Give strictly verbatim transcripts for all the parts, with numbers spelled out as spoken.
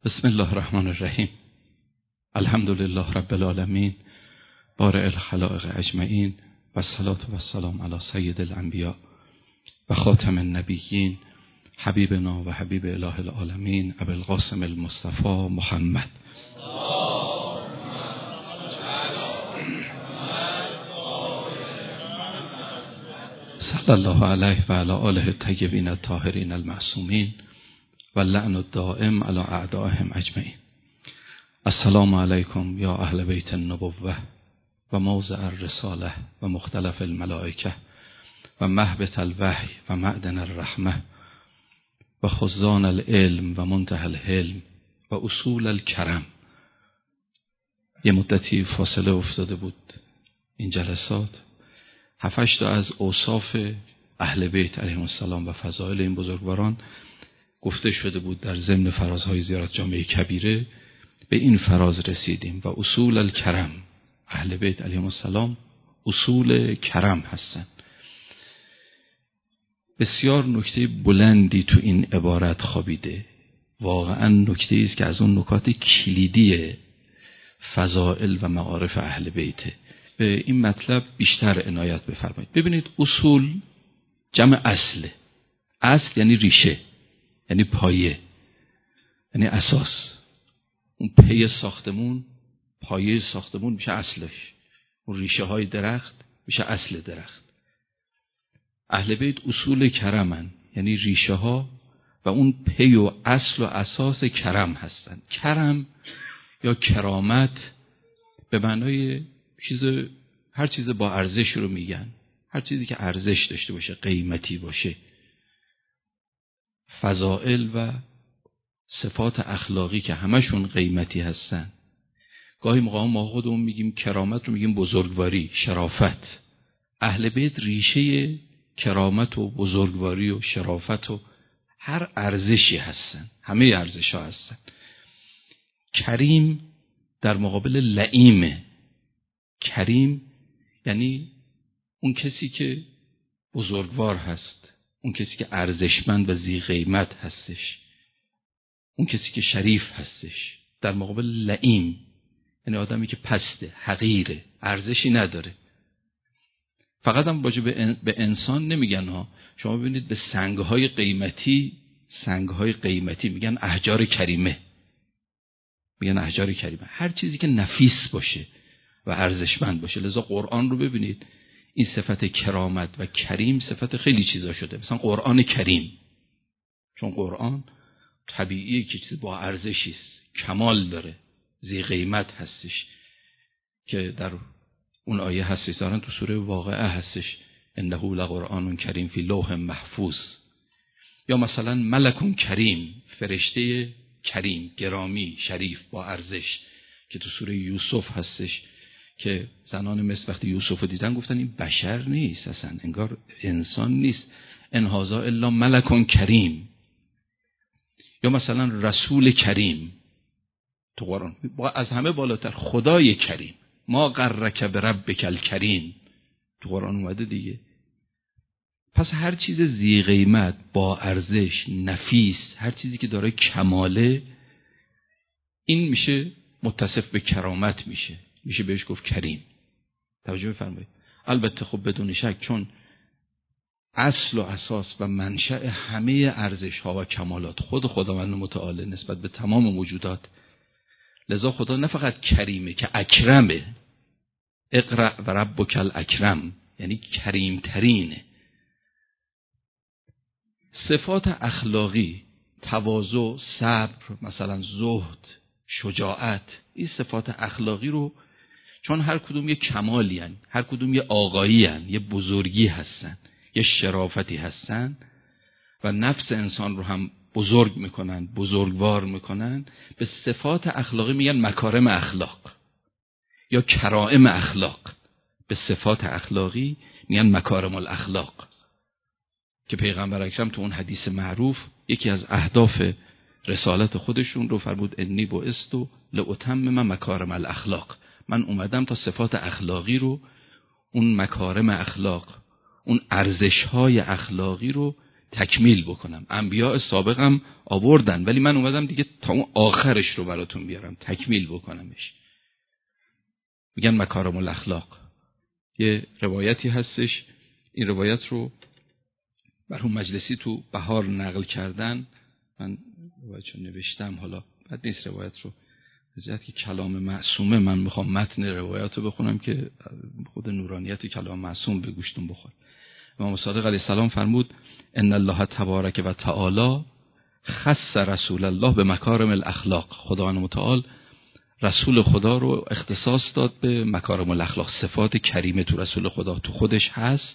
بسم الله الرحمن الرحیم. الحمد لله رب العالمین، بارئ الخلائق اجمعین، و الصلاة و السلام علی سید الانبیاء و خاتم النبیین، حبیبنا و حبیب اله العالمین، ابی القاسم المصطفى محمد. صلی الله علیه و علی آله الطیبین الطاهرین المعصومین و اللعن الدائم علی اعدائهم اجمعین. السلام علیکم یا اهل بیت النبوة و موضع الرساله و مختلف الملائکه و مهبط الوحی و معدن الرحمه و خزان العلم و منتهى الحلم و اصول الکرم. یه مدتی فاصله افتاده بود این جلسات. هفتش تا از اوصاف اهل بیت علیهم السلام و فضائل این بزرگواران گفته شده بود در ضمن فرازهای زیارت جامع کبیره. به این فراز رسیدیم و اصول الکرم. اهل بیت علیهم السلام اصول کرم هستند. بسیار نکته بلندی تو این عبارت خوابیده. واقعا نکته است که از اون نکات کلیدی فضائل و معارف اهل بیته. به این مطلب بیشتر عنایت بفرمایید. ببینید، اصول جمع اصله. اصل یعنی ریشه، یعنی پایه، یعنی اساس. اون پی ساختمون، پایه ساختمون میشه اصلش. اون ریشه های درخت میشه اصل درخت. اهل بیت اصول کرمن، یعنی ریشه ها و اون پی و اصل و اساس کرم هستن. کرم یا کرامت به معنای چیز، هر چیز با ارزش رو میگن. هر چیزی که ارزش داشته باشه، قیمتی باشه. فضائل و صفات اخلاقی که همشون قیمتی هستن. گاهی موقع ما خودمون میگیم کرامت رو میگیم بزرگواری، شرافت. اهل بیت ریشه کرامت و بزرگواری و شرافت و هر ارزشی هستن. همه ارزش ها هستن. کریم در مقابل لئیمه. کریم یعنی اون کسی که بزرگوار هست، اون کسی که ارزشمند و ذی قیمت هستش، اون کسی که شریف هستش. در مقابل لئیم یعنی آدمی که پسته، حقیره، ارزشی نداره. فقط هم باشه به انسان نمیگن ها. شما ببینید به سنگهای قیمتی، سنگهای قیمتی میگن احجار کریمه، میگن احجار کریمه. هر چیزی که نفیس باشه و ارزشمند باشه. لذا قرآن رو ببینید، این صفت کرامت و کریم صفت خیلی چیزا شده. مثلا قرآن کریم، چون قرآن طبیعیه که چیز با ارزشی است، کمال داره، ذی قیمت هستش، که در اون آیه هستش، دارن تو سوره واقعه هستش، انه لقرآن کریم فی لوح محفوظ. یا مثلا ملک کریم، فرشته کریم، گرامی، شریف، با ارزش، که تو سوره یوسف هستش، که زنان مصر وقتی یوسف رو دیدن گفتن این بشر نیست، اصلا انگار انسان نیست، ان هذا الا ملک کریم. یا مثلا رسول کریم تو قرآن از همه بالاتر، خدای کریم، ما غرک بربک الکریم تو قرآن اومده دیگه. پس هر چیز ذی قیمت، با ارزش، نفیس، هر چیزی که داره کماله، این میشه متصف به کرامت، میشه میشه بهش گفت کریم. توجه بفرمایید. البته خب بدون شک، چون اصل و اساس و منشأ همه ارزش ها و کمالات خود خداوند متعال نسبت به تمام موجودات. لذا خدا نه فقط کریمه که اکرمه. اقرأ و ربک الاکرم، یعنی کریم ترینه. صفات اخلاقی، تواضع، صبر، مثلا زهد، شجاعت، این صفات اخلاقی رو، چون هر کدوم یه کمالی هن، هر کدوم یه آقایی هن، یه بزرگی هستن، یه شرافتی هستن و نفس انسان رو هم بزرگ میکنن، بزرگوار میکنن، به صفات اخلاقی میگن مکارم اخلاق یا کرائم اخلاق. به صفات اخلاقی میگن مکارم الاخلاق، که پیغمبر اکرم تو اون حدیث معروف یکی از اهداف رسالت خودشون رو فرمود انی بعثت لاتمم مکارم الاخلاق. من اومدم تا صفات اخلاقی رو، اون مکارم اخلاق، اون ارزش‌های اخلاقی رو تکمیل بکنم. انبیاء سابقم آوردن ولی من اومدم دیگه تا اون آخرش رو براتون بیارم، تکمیل بکنمش. میگن مکارم الاخلاق. یه روایتی هستش، این روایت رو مرحوم مجلسی تو بهار نقل کردن، من روایتشو نوشتم، حالا بد نیست روایت رو بذات که کلام معصومه، من میخوام متن روایت رو بخونم که خود نورانیت کلام معصوم به گوشتون بخور. امام صادق علیه السلام فرمود ان الله تبارک و تعالی خص رسول الله به مکارم الاخلاق. خداوند متعال رسول خدا رو اختصاص داد به مکارم الاخلاق، صفات کریمه تو رسول خدا تو خودش هست.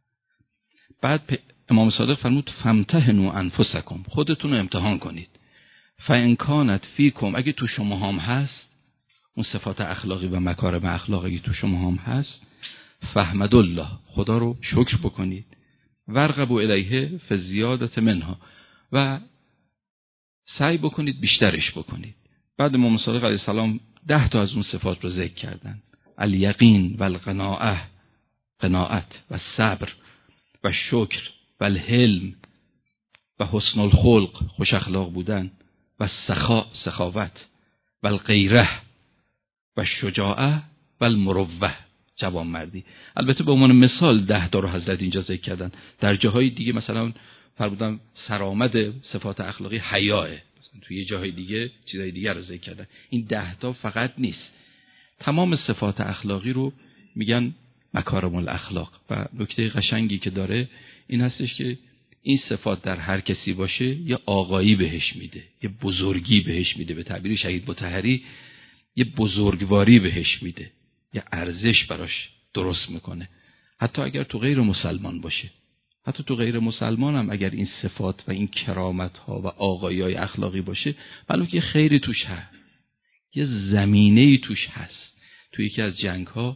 بعد امام صادق فرمود فامتحنوا انفسکم، خودتون رو امتحان کنید. فان کانت فیکم، اگه تو شما هم هست اون صفات اخلاقی و مکارم اخلاقی تو شما هم هست، فحمد الله، خدا رو شکر بکنید. ورغبوا الیه فی زیادت منها، و سعی بکنید بیشترش بکنید. بعد امام صادق علیه السلام ده تا از اون صفات رو ذکر کردن: الیقین و القناعه، قناعت و صبر و شکر و الحلم و حسن الخلق، خوش اخلاق بودن، و سخا، سخاوت، و الغیره و شجاعه و المروه، جوانمردی. البته به عنوان مثال ده تا رو حضرت اینجا ذکر کردن. در جاهای دیگه مثلا فرمودن سرآمد صفات اخلاقی حیاه، توی یه جاهای دیگه چیزای دیگر رو ذکر کردن. این ده تا فقط نیست، تمام صفات اخلاقی رو میگن مکارم الاخلاق. و نکته قشنگی که داره این هستش که این صفات در هر کسی باشه یه آقایی بهش میده، یه بزرگی بهش میده، به تعبیر شهید مطهری یه بزرگواری بهش میده، یه ارزش براش درست میکنه. حتی اگر تو غیر مسلمان باشه، حتی تو غیر مسلمان هم اگر این صفات و این کرامت ها و آقایی های اخلاقی باشه، معلومه که خیری توش هست، یه زمینه‌ای توش هست. تو یکی از جنگ ها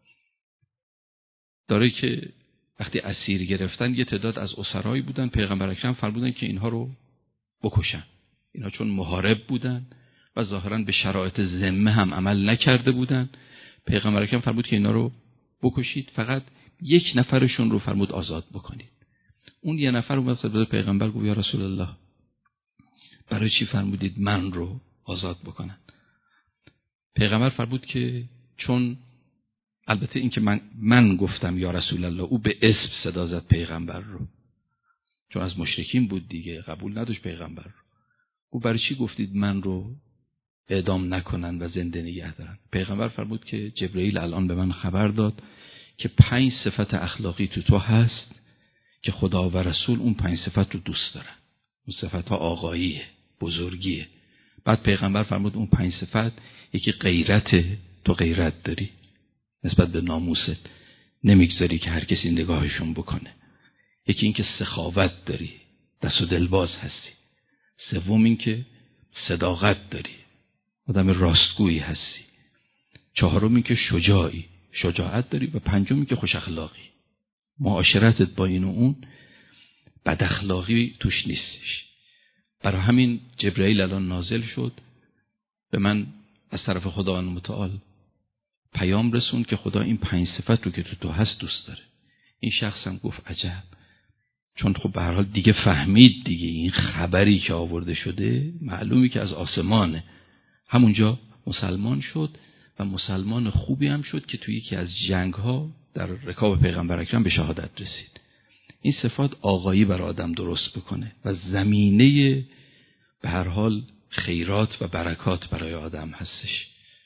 داره که وقتی اسیر گرفتن یه تعداد از اسرایی بودن، پیغمبر اکرم فرمودن که اینها رو بکشن. اینها چون محارب بودن و ظاهراً به شرایط ذمه هم عمل نکرده بودن، پیغمبر اکرم فرمود که اینا رو بکشید، فقط یک نفرشون رو فرمود آزاد بکنید. اون یه نفر اومد خدمت پیغمبر گفت یا رسول الله برای چی فرمودید من رو آزاد بکنن؟ پیغمبر فرمود که چون، البته این که من من گفتم یا رسول الله، او به اسم صدا زد پیغمبر رو، چون از مشرکین بود دیگه، قبول نداشت پیغمبر رو. او برای چی گفتید من رو اعدام نکنن و زنده نگه دارن؟ پیغمبر فرمود که جبرئیل الان به من خبر داد که پنج صفت اخلاقی تو تو هست که خدا و رسول اون پنج صفت رو دوست دارن. اون صفت ها آقاییه، بزرگیه. بعد پیغمبر فرمود اون پنج صفت، یکی غیرت، تو غیرت داری نسبت به ناموست، نمیگذاری که هر کسی نگاهشون بکنه. یکی این که سخاوت داری، دست و دلباز هستی. سوم این که صداقت داری، آدم راستگویی هستی. چهارم این که شجاعی، شجاعت داری. و پنجم این که خوش اخلاقی، معاشرتت با این و اون بد اخلاقی توش نیستش. برای همین جبرئیل الان نازل شد به من از طرف خداوند متعال پیام رسون که خدا این پنج صفت رو که تو تو هست دوست داره. این شخص هم گفت عجب، چون خب به هر حال دیگه فهمید دیگه این خبری که آورده شده معلومی که از آسمانه. همونجا مسلمان شد و مسلمان خوبی هم شد که توی یکی از جنگ ها در رکاب پیغمبر اکرم به شهادت رسید. این صفات آقایی بر آدم درست بکنه و زمینه به هر حال خیرات و برکات برای آدم هستش.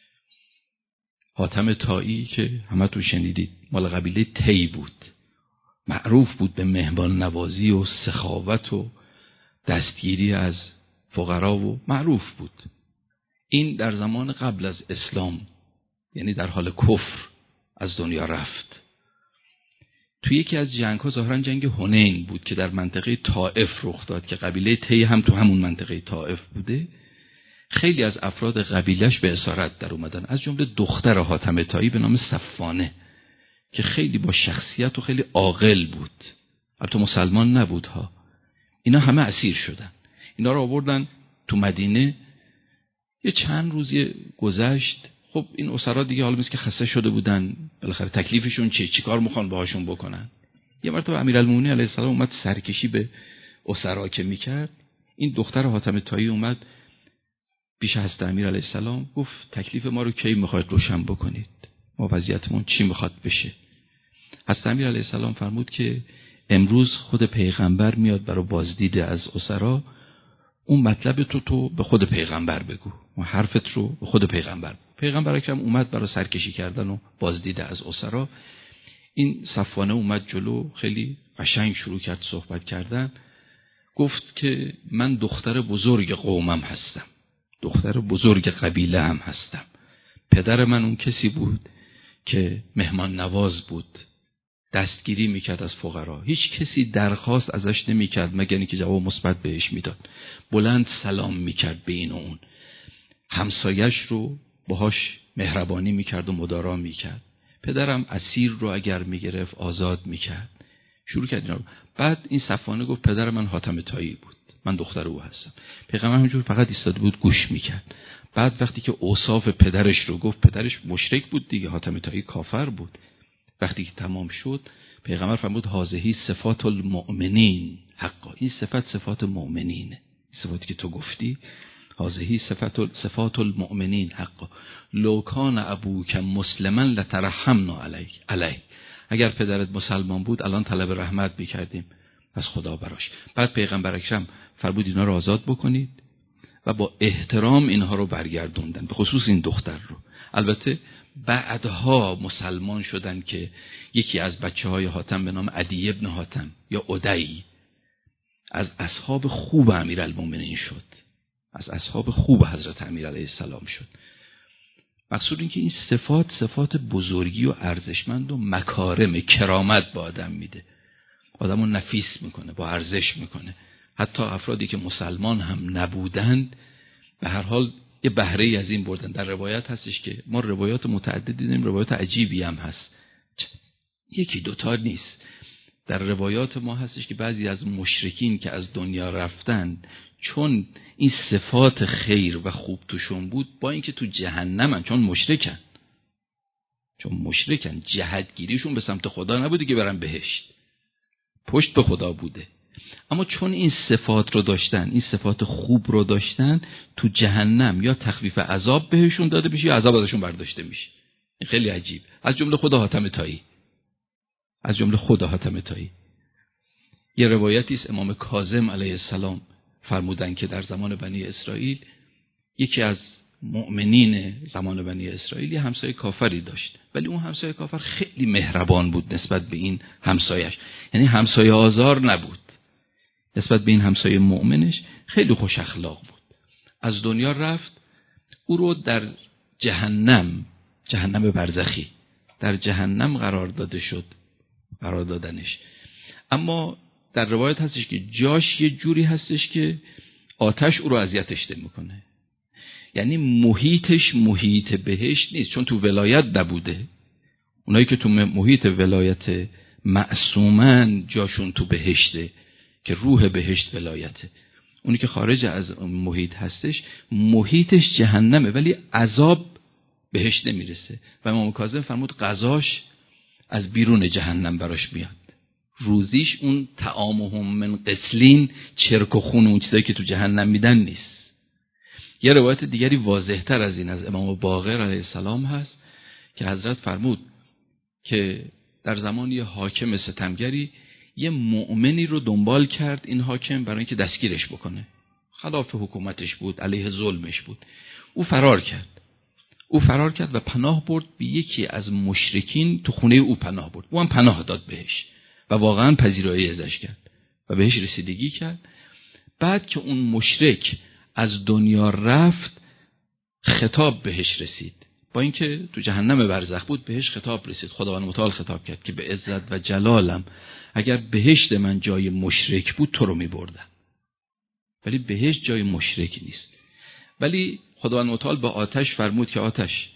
حاتم طایی که همه تو شنیدید مال قبیله تی بود، معروف بود به مهمان نوازی و سخاوت و دستگیری از فقرا و معروف بود. این در زمان قبل از اسلام، یعنی در حال کفر، از دنیا رفت. توی یکی از جنگ ها، ظاهرا جنگ حنین بود که در منطقه طائف رخ داد که قبیله تی هم تو همون منطقه طائف بوده. خیلی از افراد قبیلش به اسارت در اومدن، از جمله دختر حاتم طایی به نام صفانه که خیلی با شخصیت و خیلی عاقل بود، البته مسلمان نبود ها. اینا همه اسیر شدن. اینا رو آوردن تو مدینه. یه چند روزی گذشت، خب این اسرا دیگه حالا مثل که خسته شده بودن، بالاخره تکلیفشون چیه، چیکار میخوان باهاشون بکنن. یه مرتبه امیرالمومنین علیه السلام اومد سرکشی به اسرا که میکرد، این دختر حاتم طایی اومد پیش حضرت امیر علیه السلام، گفت تکلیف ما رو کی میخواید روشن بکنید؟ ما وضعیتمون چی میخواد بشه؟ حضرت امیر علیه السلام فرمود که امروز خود پیغمبر میاد برای بازدید از اسرا، اون مطلب تو تو به خود پیغمبر بگو، و حرفت رو به خود پیغمبر بگو. پیغمبر اکرم اومد برای سرکشی کردن و بازدید از اسرا. این صفوانه اومد جلو، خیلی قشنگ شروع کرد صحبت کردن. گفت که من دختر بزرگ قومم هستم، دختر بزرگ قبیله هم هستم. پدر من اون کسی بود که مهمان نواز بود، دستگیری میکرد از فقرا، هیچ کسی درخواست ازش نمیکرد مگر اینکه جواب مثبت بهش میداد. بلند سلام میکرد به این و اون، همسایش رو باهاش مهربانی میکرد و مدارا میکرد. پدرم اسیر رو اگر میگرفت آزاد میکرد. شروع کرد اینا. بعد این صفوانه گفت پدر من حاتم طایی بود، من دختر او هستم. پیغمبر همینجور فقط ایستاده بود گوش میکرد. بعد وقتی که اوصاف پدرش رو گفت، پدرش مشرک بود دیگه، حاتم طایی کافر بود. وقتی که تمام شد پیغمبر فرمود هذه صفات المؤمنین حقا، این صفت صفات مؤمنینه، صفاتی که تو گفتی هذه صفات صفات المؤمنین حقا، لو کان ابوک مسلما لترحمنا علیه علیه، اگر پدرت مسلمان بود الان طلب رحمت میکردیم از خدا براش. بعد پیغمبر اکرم فرمود اینا رو آزاد بکنید و با احترام اینها رو برگردوندن، به خصوص این دختر رو. البته بعدها مسلمان شدن که یکی از بچه های حاتم به نام عدی ابن حاتم یا عدی از اصحاب خوب امیرالمومنین شد، از اصحاب خوب حضرت امیر علیه السلام شد. مقصود این که این صفات صفات بزرگی و ارزشمند و مکارم کرامت با آدم میده، آدم رو نفیس میکنه، با ارزش میکنه. حتی افرادی که مسلمان هم نبودند به هر حال یه بهره از این بردن. در روایت هستش که ما روایات متعدد دیدیم، روایات عجیبی هم هست، یکی دوتا نیست. در روایات ما هستش که بعضی از مشرکین که از دنیا رفتن چون این صفات خیر و خوب توشون بود، با اینکه تو جهنمن، چون مشرکن چون مشرکن جهتگیریشون به سمت خدا نبوده که برن بهشت، پشت به خدا بوده، اما چون این صفات رو داشتن، این صفات خوب رو داشتن، تو جهنم یا تخفیف عذاب بهشون داده میشه یا عذاب ازشون برداشته میشه. این خیلی عجیب. از جمله خود حاتم طایی از جمله خود حاتم طایی یه روایتی است امام کاظم علیه السلام فرمودن که در زمان بنی اسرائیل یکی از مؤمنین زمان بنی اسرائیل یه همسایه کافری داشت، ولی اون همسایه کافر خیلی مهربان بود نسبت به این همسایش، یعنی همسایه آزار نبود، نسبت به این همسایه مؤمنش خیلی خوش اخلاق بود. از دنیا رفت، او رو در جهنم، جهنم برزخی، در جهنم قرار داده شد، قرار دادنش. اما در روایت هستش که جاش یه جوری هستش که آتش او رو اذیتش نمیکنه، یعنی محیطش محیط بهشت نیست، چون تو ولایت نبوده. اونایی که تو محیط ولایت معصومن جاشون تو بهشته که روح بهشت ولایته. اونی که خارج از محیط هستش محیطش جهنمه، ولی عذاب بهشت نمیرسه. و امام کاظم فرمود قضاش از بیرون جهنم براش میاد، روزیش اون طعامهم من قسلین، چرک و خون، اون چیزایی که تو جهنم میدن نیست. یه روایت دیگری واضح تر از این از امام باقر علیه السلام هست که حضرت فرمود که در زمان یه حاکم ستمگری یه مؤمنی رو دنبال کرد این حاکم برای اینکه دستگیرش بکنه، خلاف حکومتش بود، علیه ظلمش بود. او فرار کرد او فرار کرد و پناه برد به یکی از مشرکین، تو خونه او پناه برد، او هم پناه داد بهش و واقعا پذیرایی ازش کرد و بهش رسیدگی کرد. بعد که اون مشرک از دنیا رفت خطاب بهش رسید، با اینکه تو جهنم برزخ بود بهش خطاب رسید. خداوند متعال خطاب کرد که به عزت و جلالم اگر بهشت من جای مشرک بود تو رو می بردم، ولی بهشت جای مشرک نیست. ولی خداوند متعال با آتش فرمود که آتش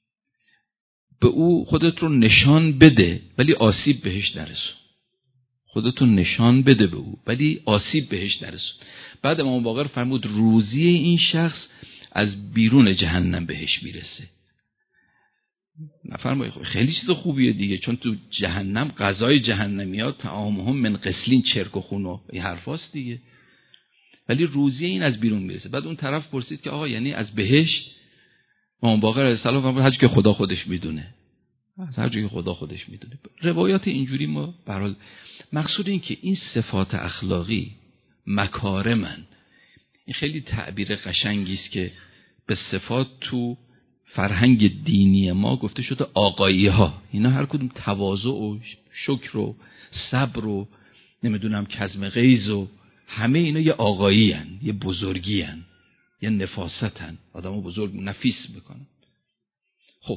به او خودت رو نشان بده ولی آسیب بهش نرسون، خودتون نشان بده به او ولی آسیب بهش نرسون. بعد امام باقر فرمود روزی این شخص از بیرون جهنم بهش میرسه. نفرمایید خیلی چیز خوبیه دیگه، چون تو جهنم غذای جهنمیات طعامهم من غسلین، چرک و خون و این حرفاست دیگه. ولی روزی این از بیرون میرسه. بعد اون طرف پرسید که آقا یعنی از بهشت؟ امام باقر علیه السلام فرمود هر که خدا خودش میدونه، از هر جایی خدا خودش میدونه. روایات اینجوری ما برای مقصود این که این صفات اخلاقی مکارمن. این خیلی تعبیر قشنگی است که به صفات تو فرهنگ دینی ما گفته شده آقایی ها. اینا هر کدوم تواضع و شکر و صبر و نمیدونم کظم غیظ و همه اینا یه آقایی هن، یه بزرگی هن، یه نفاست هن، آدمو بزرگ نفیس میکنن. خب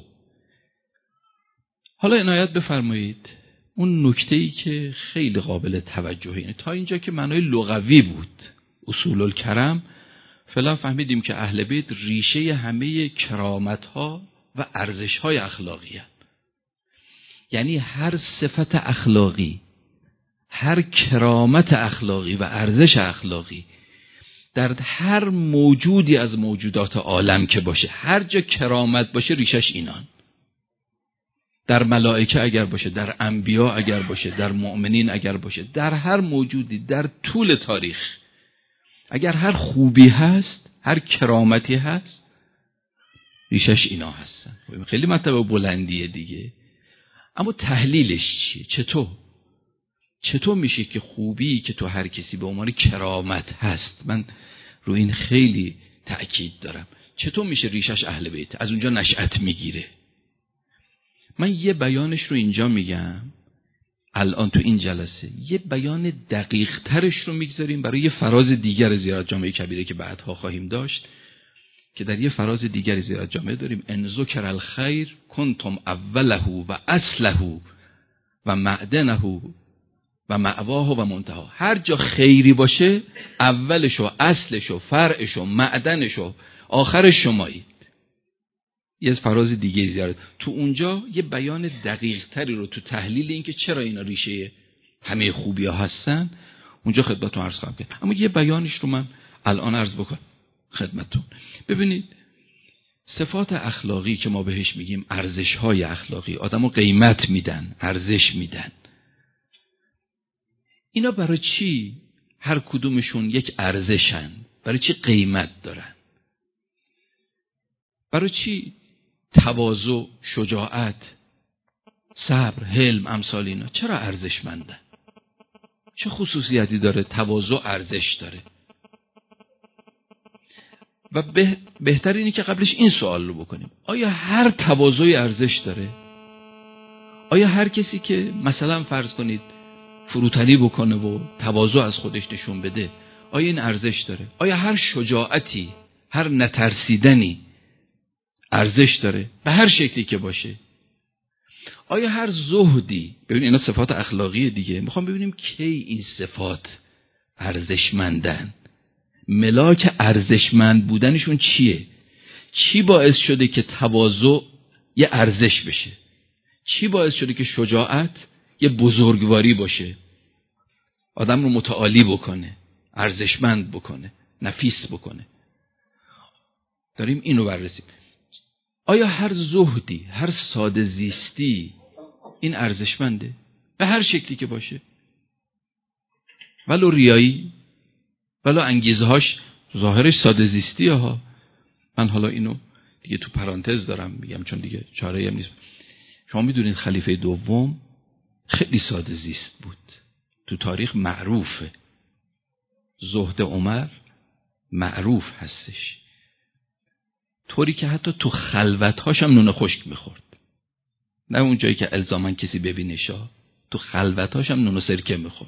حالا عنایت بفرمایید اون نکته‌ای که خیلی قابل توجهه اینه. تا اینجا که معنای لغوی بود اصول الکرم، فعلا فهمیدیم که اهل بیت ریشه همه کرامت‌ها و ارزش‌های اخلاقی هست. یعنی هر صفت اخلاقی، هر کرامت اخلاقی و ارزش اخلاقی در هر موجودی از موجودات عالم که باشه، هر جا کرامت باشه ریشش اینان. در ملائکه اگر باشه، در انبیا اگر باشه، در مؤمنین اگر باشه، در هر موجودی در طول تاریخ اگر هر خوبی هست، هر کرامتی هست، ریشش اینا هستن. خیلی مطلب بلندیه دیگه. اما تحلیلش چیه؟ چطور؟ چطور میشه که خوبی که تو هر کسی به عنوان کرامت هست، من رو این خیلی تأکید دارم، چطور میشه ریشش اهل بیت از اونجا نشأت میگیره؟ من یه بیانش رو اینجا میگم الان تو این جلسه، یه بیان دقیق ترش رو میگذاریم برای یه فراز دیگر زیارت جامعه کبیره که بعدها خواهیم داشت، که در یه فراز دیگر زیارت جامعه داریم ان ذکر الخیر کنتم اوله و اصله و معدنه و مأواه و منتها. هر جا خیری باشه اولش و اصلش و فرعش و معدنش و آخرش شمایید. یه فراز دیگه زیارت تو اونجا یه بیان دقیق تری رو تو تحلیل این که چرا اینا ریشه همه خوبی ها هستن اونجا خدمتتون عرض خواهم کرد. اما یه بیانش رو من الان عرض بکنم خدمتتون. ببینید صفات اخلاقی که ما بهش میگیم ارزش های اخلاقی، آدمو قیمت میدن، ارزش میدن. اینا برای چی هر کدومشون یک ارزشن؟ برای چی قیمت دارن؟ برای چی تواضع، شجاعت، صبر، حلم، امثال اینا چرا ارزشمندن؟ چه خصوصیتی داره تواضع ارزش داره؟ و به... بهتر اینه که قبلش این سوال رو بکنیم، آیا هر تواضعی ارزش داره؟ آیا هر کسی که مثلا فرض کنید فروتنی بکنه و تواضع از خودش نشون بده آیا این ارزش داره؟ آیا هر شجاعتی، هر نترسیدنی ارزش داره به هر شکلی که باشه؟ آیا هر زهدی، ببین اینا صفات اخلاقی دیگه، میخوام ببینیم کی این صفات ارزشمندن، ملاک ارزشمند بودنشون چیه؟ چی باعث شده که تواضع یه ارزش بشه؟ چی باعث شده که شجاعت یه بزرگواری باشه، آدم رو متعالی بکنه، ارزشمند بکنه، نفیس بکنه؟ داریم اینو بررسی. آیا هر زهدی، هر ساده زیستی این ارزشمنده به هر شکلی که باشه؟ ولو ریایی، ولو انگیزه هاش ظاهرش ساده زیستی ها. من حالا اینو دیگه تو پرانتز دارم میگم چون دیگه چاره هم نیست. شما میدونید خلیفه دوم خیلی ساده زیست بود، تو تاریخ معروفه. زهد عمر معروف هستش، طوری که حتی تو خلوت‌هاش هم نون خشک می‌خورد، نه اون جایی که الزاماً کسی ببینشه، تو خلوت‌هاش هم نون سرکه می‌خورد.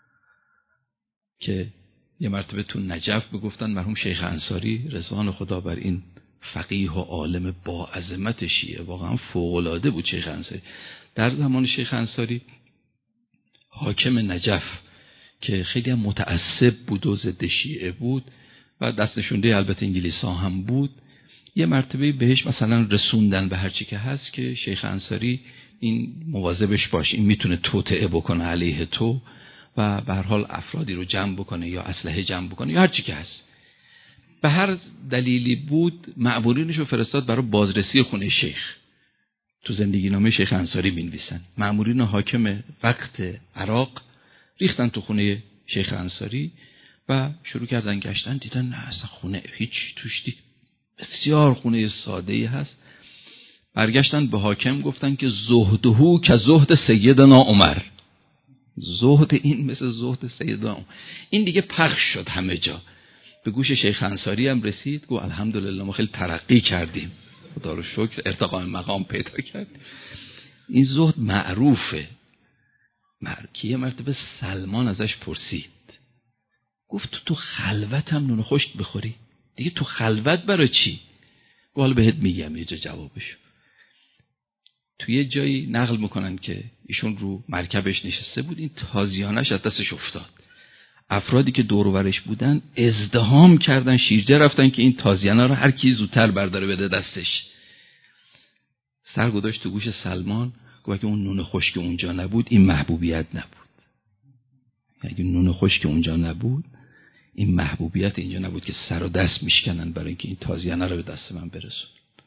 که یه مرتبه تو نجف بگفتن مرحوم شیخ انصاری رضوان خدا بر این فقیه و عالم با عظمت شیعه، واقعا فوق‌العاده بود شیخ انصاری. در زمان شیخ انصاری حاکم نجف که خیلی هم متعصب بود و ضد شیعه بود و دست نشونده البته انگلیسا هم بود، یه مرتبه بهش مثلا رسوندن به هر چی که هست که شیخ انصاری این مواظبش باش، این میتونه توطئه بکنه علیه تو و به هر حال افرادی رو جمع بکنه یا اسلحه جمع بکنه یا هر چی که هست. به هر دلیلی بود مأمورینش رو فرستاد برای بازرسی خونه شیخ تو زندگی نامه شیخ انصاری می‌نویسن. مأمورین حاکم وقت عراق ریختن تو خونه شیخ انصاری و شروع کردن گشتن، دیدن نه اصلا خونه هیچ توش دید، بسیار خونه ساده‌ای هست. برگشتن به حاکم گفتن که زهدهو که زهد سیدنا عمر، زهد این مثل زهد سیدنا عمر. این دیگه پخش شد همه جا، به گوش شیخ انصاری هم رسید، گفت الحمدلله ما خیلی ترقی کردیم، خدا رو شکر ارتقاء مقام پیدا کردیم. این زهد معروفه. مرکیه مرتبه سلمان ازش پرسید، گفت تو تو خلوت هم نون خشک بخوری؟ دیگه تو خلوت برای چی؟ حالا بهت میگم یه جا جوابشو. توی یه جایی نقل میکنن که ایشون رو مرکبش نشسته بود، این تازیانش از دستش افتاد. افرادی که دور و برش بودن ازدحام کردن، شیرجه رفتن که این تازیانه رو هر کی زودتر برداره بده دستش. سر گذاشت تو گوش سلمان، گفت که اون نون خشک اونجا نبود این محبوبیت نبود. اگه نون خشک اونجا نبود این محبوبیت اینجا نبود که سر و دست میشکنن برای اینکه این تازیانه رو به دست من برسون.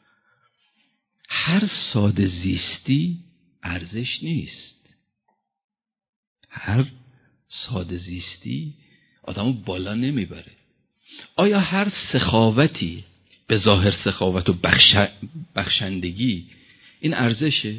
هر ساده زیستی ارزش نیست. هر ساده زیستی آدمو بالا نمیبره. آیا هر سخاوتی به ظاهر سخاوت و بخش... بخشندگی این ارزشه؟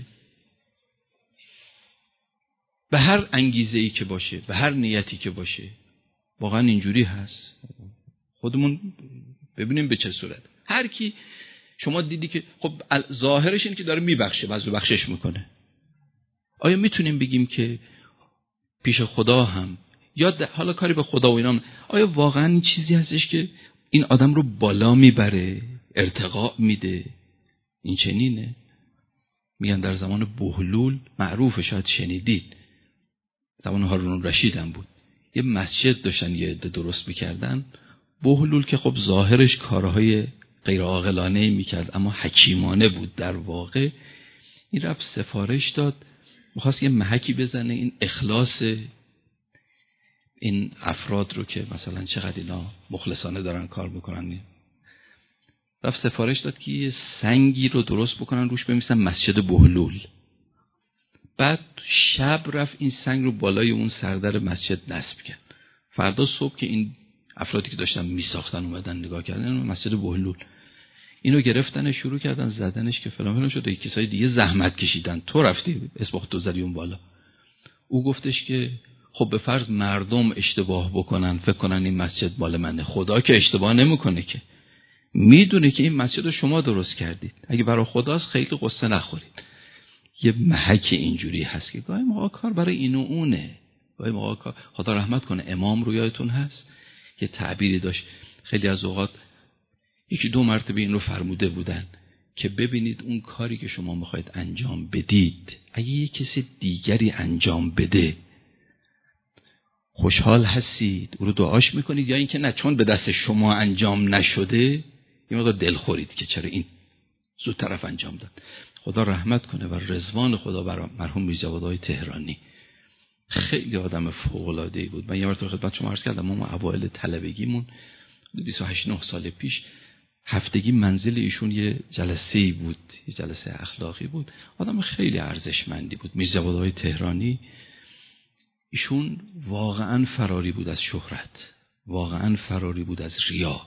به هر انگیزه‌ای که باشه، به هر نیتی که باشه، واقعا اینجوری هست؟ خودمون ببینیم به چه صورت. هر کی شما دیدی که خب ظاهرش اینه که داره میبخشه، بعضی بخشش میکنه. آیا میتونیم بگیم که پیش خدا هم یا حالا کاری به خدا و اینا، آیا واقعا این چیزی هستش که این آدم رو بالا میبره، ارتقا میده؟ این چنینه. میگن در زمان بهلول، معروفه شاید شنیدید، زمان هارون رشید هم بود، یه مسجد داشتن یه عده درست میکردن. بهلول که خب ظاهرش کارهای غیر عاقلانه میکرد اما حکیمانه بود در واقع. این رفت سفارش داد، میخواست یه محکی بزنه این اخلاص این افراد رو که مثلا چقدر اینا مخلصانه دارن کار میکنن. رفت سفارش داد که یه سنگی رو درست بکنن روش بنویسن مسجد بهلول. بعد شب رفت این سنگ رو بالای اون سردر مسجد نصب کرد. فردا صبح که این افرادی که داشتن میساختن اومدن نگاه کردن مسجد بهلول، اینو گرفتن شروع کردن زدنش که فلان فلان شده. کسای دیگه زحمت کشیدن، تو رفتی اسم خودت زدی اون بالا. او گفتش که خب به فرض مردم اشتباه بکنن فکر کنن این مسجد مال منه، خدا که اشتباه نمیکنه، که میدونه که این مسجد رو شما درست کردید، اگه برای خداست خیلی قصه نخورید. یه محک اینجوری هست که گاهی موقع کار برای این و اونه، گاهی موقع کار. خدا رحمت کنه امام رو یادتون هست که تعبیری داشت، خیلی از اوقات یکی دو مرتبه این رو فرموده بودن که ببینید اون کاری که شما میخواید انجام بدید اگه یک کسی دیگری انجام بده خوشحال هستید، او رو دعاش میکنید، یا اینکه نه چون به دست شما انجام نشده یه مقدار دلخورید که چرا این زود طرف انجام داد. خدا رحمت کنه و رضوان خدا بر مرحوم میرجوادهای تهرانی. خیلی آدم فوق العاده بود. من یه مرتبه خدمت شما عرض کردم، ما اوایل طلبگیمون بیست و هشت نه سال پیش هفتگی منزل ایشون یه جلسه‌ای بود، یه جلسه اخلاقی بود. آدم خیلی ارزشمندی بود. میرجوادهای تهرانی ایشون واقعا فراری بود از شهرت، واقعا فراری بود از ریا.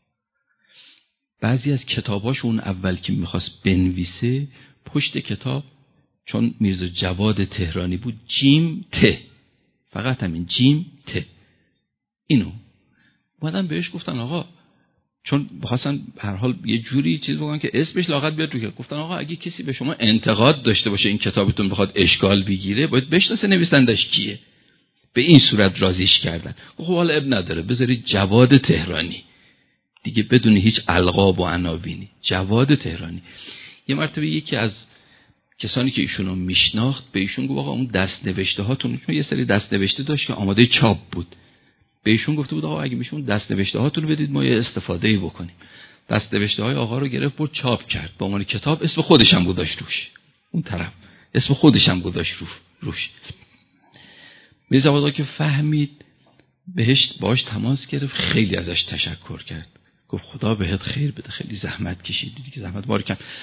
بعضی از کتاباش اون اول که میخواست بنویسه پشت کتاب، چون میرزا جواد تهرانی بود، جیم ت، فقط همین جیم ت، اینو بعدم بهش گفتن آقا، چون بخواستن هر حال یه جوری چیز بگن که اسمش لاغت بیاد رو، گفتن آقا اگه کسی به شما انتقاد داشته باشه این کتابتون بخواد اشکال بگیره باید بشناسه نویسندش کیه. به این صورت راضیش کردن. خب حالا اب نداره بذارید جواد تهرانی دیگه، بدون هیچ القاب و عناوینی، جواد تهرانی. یه مرتبه یکی از کسانی که ایشونو میشناخت به ایشون گفت آقا اون دست نوشته هاتون، چون یه سری دست نوشته داشت که آماده چاپ بود، به ایشون گفته بود آقا اگه میشون دست نوشته هاتون رو بدید ما یه استفاده‌ای بکنیم. دست نوشته های آقا رو گرفت برد چاپ کرد با عنوان کتاب، اسم خودش هم گذاشت روش، اون طرف اسم خودش هم گذاشت روش. میرزا که فهمید بهش باش تماس گرفت، خیلی ازش تشکر کرد، گفت خدا بهت خیر بده، خیلی زحمت کشیدی دیگه، زحمت بار کن.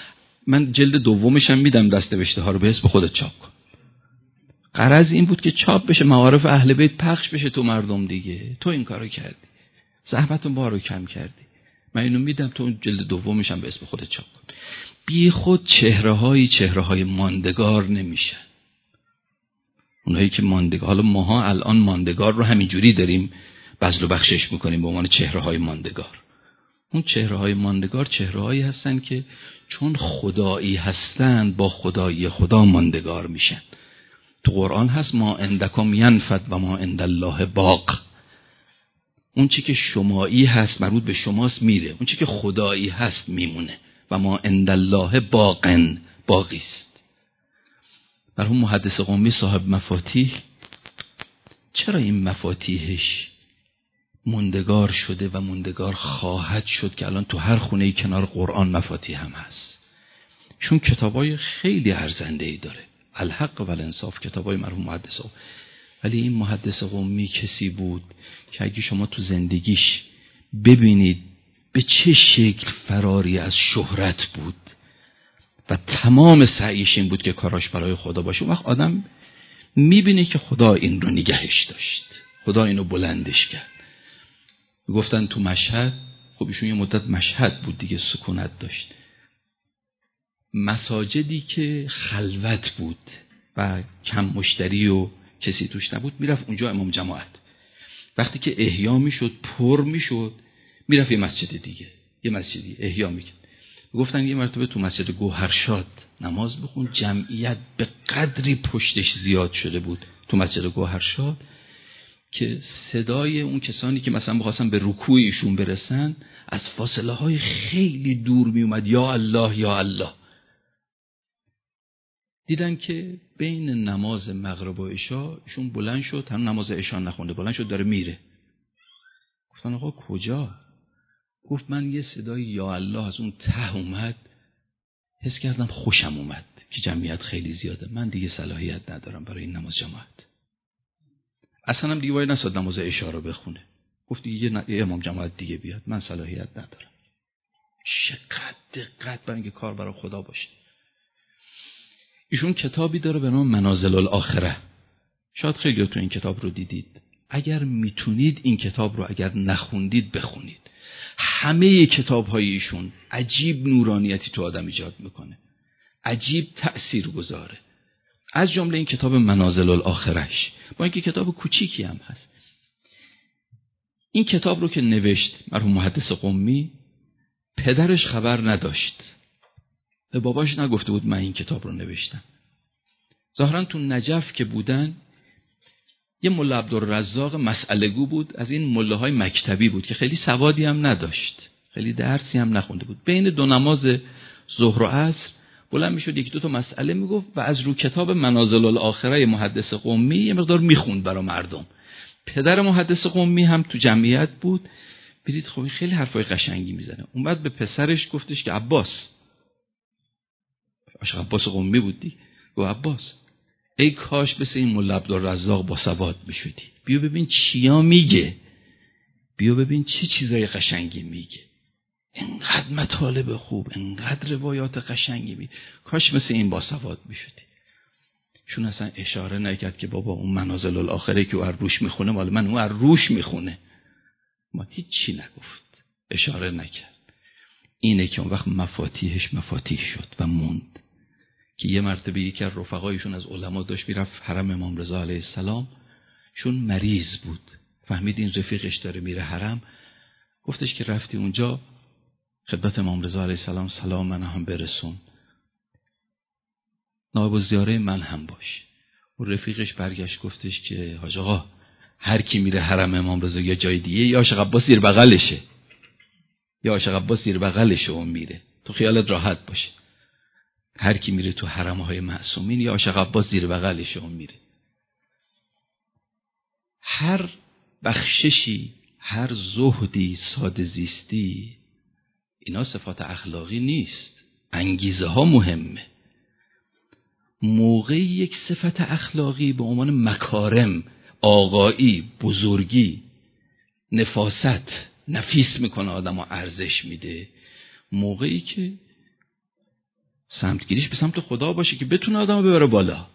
من جلد دومش هم میدم دست‌نوشته ها رو به اسم خودت چاپ کن. غرض این بود که چاپ بشه، معارف اهل بیت پخش بشه تو مردم دیگه. تو این کارو کردی، زحمت ما رو کم کردی، من اینو میدم، تو جلد دومش هم به اسم خودت چاپ کن. بی خود چهره‌های چهره‌های ماندگار نمیشن. اونایی که ماندگار، حالا ماها الان ماندگار رو همینجوری داریم بذل و بخشش میکنیم به عنوان چهره‌های ماندگار. اون چهره‌های ماندگار چهره‌هایی هستن که چون خدایی هستند با خدایی خدا ماندگار میشن. تو قرآن هست ما عندکم ینفد و ما عند الله باق. اون چی که شمایی هست مربوط به شماست میره، اون چی که خدایی هست میمونه. و ما عند الله باقن، باقی است. مرحوم محدث قمی صاحب مفاتیح، چرا این مفاتیحش موندگار شده و موندگار خواهد شد که الان تو هر خونه کنار قرآن مفاتیح هم هست؟ چون کتابای خیلی ارزنده‌ای داره، الحق و الانصاف، کتابای مرحوم محدث. ولی این محدث قمی کسی بود که اگه شما تو زندگیش ببینید به چه شکل فراری از شهرت بود و تمام سعیش این بود که کاراش برای خدا باشه، اون وقت آدم میبینه که خدا این رو نگهش داشت، خدا اینو بلندش کرد. گفتن تو مشهد، خب ایشون یه مدت مشهد بود دیگه، سکونت داشت، مساجدی که خلوت بود و کم مشتری و کسی توش نبود میرفت اونجا امام جماعت. وقتی که احیا میشد، پر میشد، میرفت یه مسجد دیگه، یه مسجدی احیا میکرد. گفتن یه مرتبه تو مسجد گوهرشاد نماز بخون، جمعیت به قدری پشتش زیاد شده بود تو مسجد گوهرشاد که صدای اون کسانی که مثلا بخواستن به رکوع ایشون برسن از فاصله های خیلی دور می اومد، یا الله یا الله. دیدن که بین نماز مغرب و عشا ایشون بلند شد، هم نماز عشا نخونده، بلند شد داره میره. گفتن آقا کجا؟ گفت من یه صدای یا الله از اون ته اومد، حس کردم خوشم اومد که جمعیت خیلی زیاده، من دیگه صلاحیت ندارم برای این نماز جماعت. اصلا هم دیگه وای نساد نماز عشا رو بخونه. گفت دیگه ن... یه امام جماعت دیگه بیاد، من صلاحیت ندارم. چقدر دقت برای اینکه کار برای خدا باشه. ایشون کتابی داره به نام منازل الاخره، شاید خیلی تو این کتاب رو دیدید. اگر میتونید این کتاب رو اگر نخوندید بخونید. همه کتاب‌های ایشون عجیب نورانیتی تو آدم ایجاد میکنه، عجیب تأثیر گذاره. از جمله این کتاب منازل الاخرهش، با اینکه کتاب کوچیکی هم هست. این کتاب رو که نوشت مرحوم محدث قمی، پدرش خبر نداشت، به باباش نگفته بود من این کتاب رو نوشتم. ظاهرا تو نجف که بودن یه ملا عبدالرزاق مسئله گو بود، از این ملاهای مکتبی بود که خیلی سوادی هم نداشت، خیلی درسی هم نخونده بود. بین دو نماز ظهر و عصر بلند میشد یک دو تا مسئله میگفت و از رو کتاب منازل الاخره محدث قمی یه مقدار میخوند برای مردم. پدر محدث قمی هم تو جمعیت بود. برید خب خیلی حرفای قشنگی میزنه. اون بعد به پسرش گفتش که عباس، عاشق عباس قمی بود دی، گفت عباس ای کاش مثل این ملا عبدالرزاق با سواد میشدی، بیا ببین چیا میگه، بیا ببین چه چیزای قشنگی میگه، انقدر مطالب خوب، انقدر روایات قشنگی می، کاش مثل این با سواد میشدی. چون اصلا اشاره نکرد که بابا اون منازل الاخره که او روش میخونه مال من، اون روش میخونه، ما هیچی نگفت، اشاره نکرد. اینه که اون وقت مفاتیحش مفاتیح شد و موند. که یه مرتبه یکی از رفقایشون از علما داشت میرفت حرم امام رضا علیه السلام، چون مریض بود، فهمید این رفیقش داره میره حرم، گفتش که رفتی اونجا خدمت امام رضا علیه السلام سلام من هم برسون، نایب الزیاره من هم باش. و رفیقش برگشت گفتش که حاج آقا هر کی میره حرم امام رضا یا جای دیگه یا عاشق عباس زیر بغلشه، یا عاشق عباس زیر بغلشه اون میره، تو خیالت راحت باشه. هر کی میره تو حرم‌های معصومین یا عاشق عباس زیر بغلشه اون میره. هر بخششی، هر زهدی، ساده زیستی، اینا صفات اخلاقی نیست، انگیزه ها مهمه. موقعی یک صفت اخلاقی به عنوان مکارم، آقایی، بزرگی، نفاست، نفیس میکنه آدم ها، ارزش میده. موقعی که سمتگیریش به سمت خدا باشه که بتونه آدمو ببره بالا،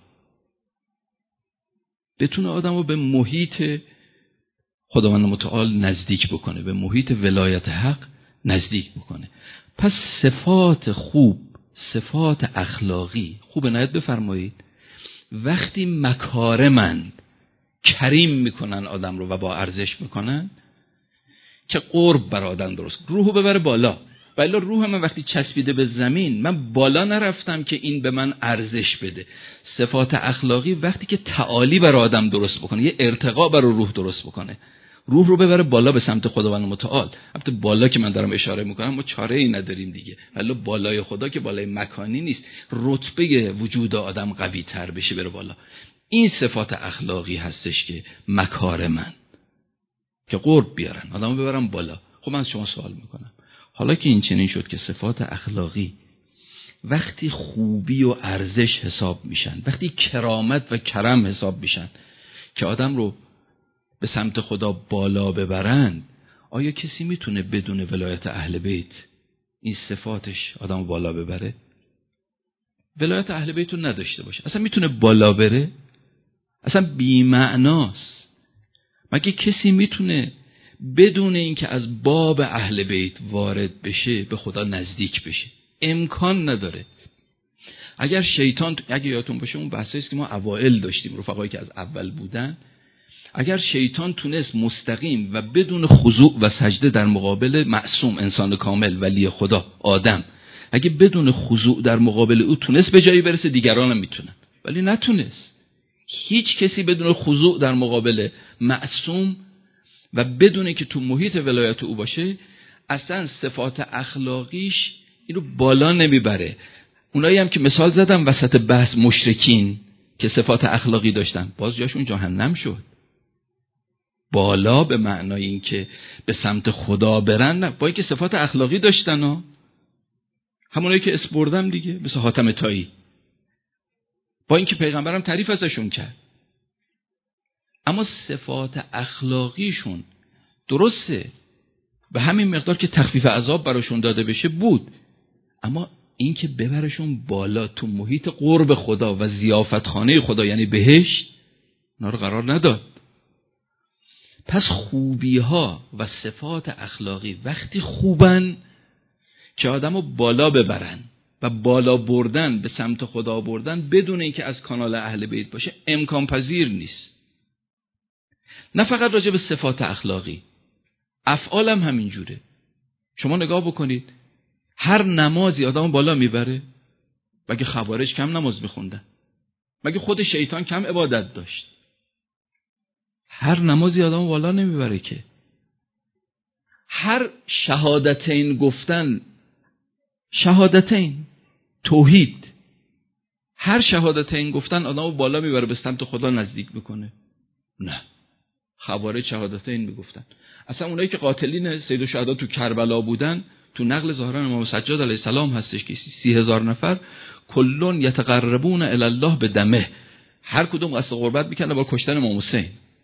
بتونه آدمو به محیط خداوند متعال نزدیک بکنه، به محیط ولایت حق نزدیک بکنه. پس صفات خوب، صفات اخلاقی خوب عنایت بفرمایید وقتی مکارمند کریم میکنن آدم رو و با ارزش میکنن که قرب بر آدم درست روحو ببره بالا. ولی روح من وقتی چسبیده به زمین من بالا نرفتم که این به من ارزش بده. صفات اخلاقی وقتی که تعالی بر آدم درست بکنه، یه ارتقا بر روح درست بکنه، روح رو ببره بالا به سمت خداوند متعال. البته بالا که من دارم اشاره میکنم ما چاره ای نداریم دیگه، ولی بالای خدا که بالای مکانی نیست، رتبه وجود آدم قوی تر بشه بره بالا. این صفات اخلاقی هستش که مکارمن که قرب بیارن آدمو ببرن بالا. خب من از شما سوال میکنم حالا که این چنین شد که صفات اخلاقی وقتی خوبی و ارزش حساب میشن، وقتی کرامت و کرم حساب میشن که آدم رو به سمت خدا بالا ببرن، آیا کسی میتونه بدون ولایت اهل بیت این صفاتش آدم بالا ببره؟ ولایت اهل بیت رو نداشته باشه اصلا میتونه بالا بره؟ اصلا بی‌معناست. مگه کسی میتونه بدون اینکه از باب اهل بیت وارد بشه به خدا نزدیک بشه؟ امکان نداره. اگر شیطان، اگه یادتون باشه اون بحثی است که ما اوائل داشتیم، رفقایی که از اول بودن، اگر شیطان تونست مستقیم و بدون خضوع و سجده در مقابل معصوم انسان کامل ولی خدا آدم، اگه بدون خضوع در مقابل او تونست به جایی برسه، دیگران هم میتونن، ولی نتونست. هیچ کسی بدون خضوع در مقابل معصوم و بدون که تو محیط ولایت او باشه اصلا صفات اخلاقیش اینو بالا نمیبره. اونایی هم که مثال زدم وسط بحث مشرکین که صفات اخلاقی داشتن باز جاشون جهنم شد. بالا به معنای این که به سمت خدا برن نه، با اینکه صفات اخلاقی داشتن ها، همونایی که اسم بردم دیگه، مثل حاتم طایی، با اینکه پیغمبرم تعریف ازشون کرد، اما صفات اخلاقیشون درسته به همین مقدار که تخفیف عذاب براشون داده بشه بود، اما این که ببرشون بالا تو محیط قرب خدا و ضیافت خانه خدا یعنی بهشت، اونا رو قرار نداد. پس خوبی ها و صفات اخلاقی وقتی خوبن که آدمو بالا ببرن و بالا بردن به سمت خدا بردن بدون اینکه از کانال اهل بیت باشه امکان پذیر نیست. نه فقط راجع به صفات اخلاقی، افعال هم همینجوره. شما نگاه بکنید هر نمازی آدمو بالا میبره؟ مگه خوارج کم نماز میخوندن؟ مگه خود شیطان کم عبادت داشت؟ هر نمازی آدمو بالا نمیبره که. هر شهادتین گفتن، شهادتین توحید، هر شهادتین گفتن آدمو بالا میبره به سمت خدا نزدیک میکنه؟ نه. خوارج شهادتین میگفتن. اصلا اونایی که قاتلین سید الشهدا تو کربلا بودن، تو نقل ظاهرا امام سجاد علیه السلام هستش که سی هزار نفر کلون یتقربون الی الله به دمه، هر کدوم قصد قربت میکنه با کشتن امام حسین.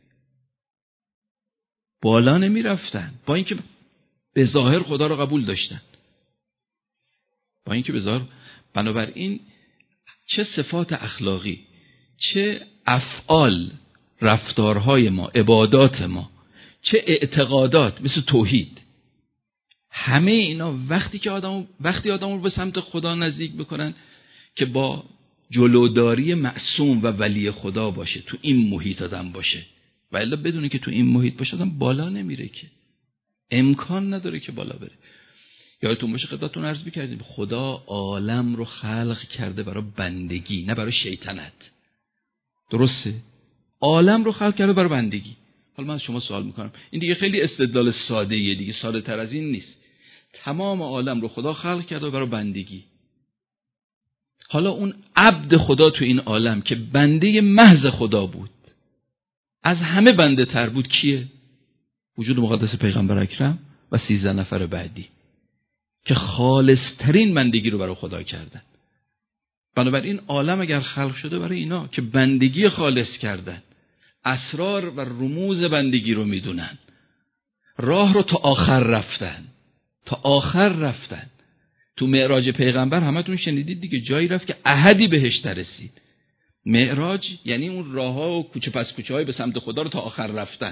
بالا نمی رفتن با اینکه به ظاهر خدا رو قبول داشتن، با اینکه به ظاهر. بنابراین چه صفات اخلاقی، چه افعال، رفتارهای ما، عبادات ما، چه اعتقادات مثل توحید، همه اینا وقتی که آدم وقتی آدم رو به سمت خدا نزدیک بکنن که با جلوداری معصوم و ولی خدا باشه، تو این محیط آدم باشه، و الا بدونه که تو این محیط باشه آدم بالا نمیره که، امکان نداره که بالا بره. یادتون باشه خدمتتون عرض می‌کردیم خدا عالم رو خلق کرده برای بندگی نه برای شیطنت. درسته؟ عالم رو خلق کرده برای بندگی. حالا من از شما سوال میکنم، این دیگه خیلی استدلال ساده‌ایه دیگه، ساده تر از این نیست. تمام عالم رو خدا خلق کرده برای بندگی. حالا اون عبد خدا تو این عالم که بنده محض خدا بود، از همه بنده تر بود کیه؟ وجود مقدس پیغمبر اکرم و سیزده نفر بعدی که خالص ترین بندگی رو برای خدا کردن. بنابراین عالم اگر خلق شده برای اینا که بندگی خالص کردن، اسرار و رموز بندگی رو میدونن، راه رو تا آخر رفتن، تا آخر رفتن، تو معراج پیغمبر همتون شنیدید دیگه، جایی رفت که احدی بهش نرسید. معراج یعنی اون راهها و کوچه پس کوچه های به سمت خدا رو تا آخر رفتن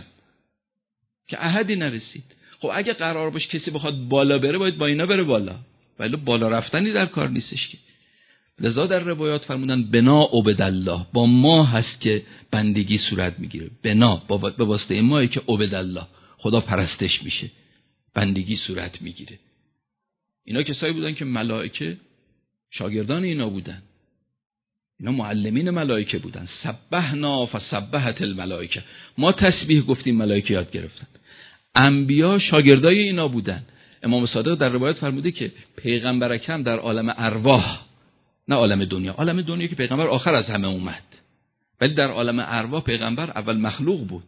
که احدی نرسید. خب اگه قرار باشه کسی بخواد بالا بره باید با اینا بره بالا، ولی بالا رفتنی در کار نیستش که. لذا در روایات فرمودن بنا عبدالله، با ما هست که بندگی صورت میگیره. بنا به واسطه مایی که عبدالله خدا پرستش میشه، بندگی صورت میگیره. اینا کسایی بودن که ملائکه شاگردان اینا بودن، اینا معلمین ملائکه بودن. سبحنا فسبحت الملائکه، ما تسبیح گفتیم ملائکه یاد گرفتن. انبیا شاگردای اینا بودن. امام صادق در روایت فرموده که پیغمبر اکرم در عالم ارواح، نه عالم دنیا، عالم دنیا که پیغمبر آخر از همه اومد، ولی در عالم ارواح پیغمبر اول مخلوق بود.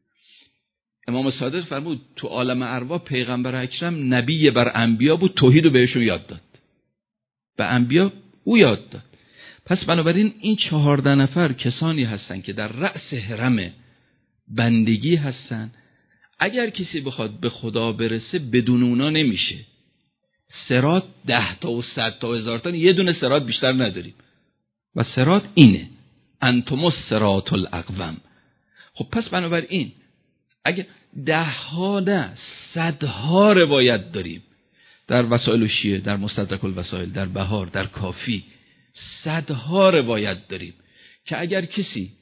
امام صادق فرمود تو عالم ارواح پیغمبر اکرم نبی بر انبیا بود، توحید رو بهشون یاد داد، به انبیا او یاد داد. پس بنابراین این چهارده نفر کسانی هستن که در رأس هرم بندگی هستن. اگر کسی بخواد به خدا برسه بدون اونا نمیشه. صراط ده تا و صد تا و هزار تا، یه دونه صراط بیشتر نداریم و صراط اینه، انتم الصراط الاقوم. خب پس بنابراین اگه ده ها نه صدها روایت داریم در وسائل شیعه، در مستدرک الوسائل، در بهار، در کافی، صدها روایت داریم که اگر کسی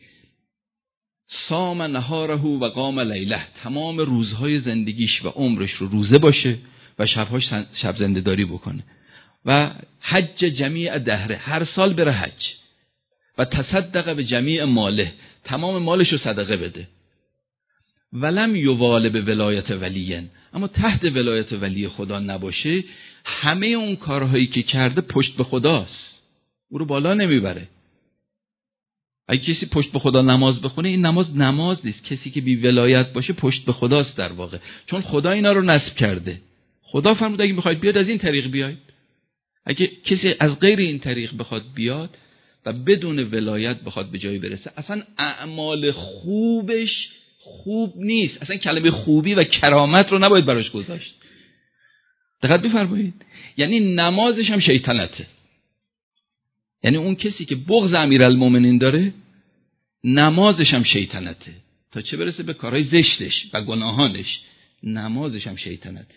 صام نهاره و قام لیله، تمام روزهای زندگیش و عمرش رو روزه باشه و شبهاش شب زنده داری بکنه و حج جمیع دهره، هر سال بره حج و تصدق به جمیع ماله، تمام مالش رو صدقه بده، ولم یوال به ولایت ولیین، اما تحت ولایت ولی خدا نباشه، همه اون کارهایی که کرده پشت به خداست، او رو بالا نمیبره. اگه کسی پشت به خدا نماز بخونه، این نماز نماز نیست. کسی که بی ولایت باشه پشت به خداست در واقع، چون خدا اینا رو نصب کرده. خدا فرمود اگه میخواید بیاد از این طریق بیاید. اگه کسی از غیر این طریق بخواد بیاد و بدون ولایت بخواد به جایی برسه، اصلا اعمال خوبش خوب نیست. اصلا کلمه خوبی و کرامت رو نباید براش گذاشت. دقت بفرمایید. یعنی نمازش هم شیطنته. یعنی اون کسی که بغض امیرالمومنین داره، نمازش هم شیطنته، تا چه برسه به کارهای زشتش و گناهانش، نمازش هم شیطنته.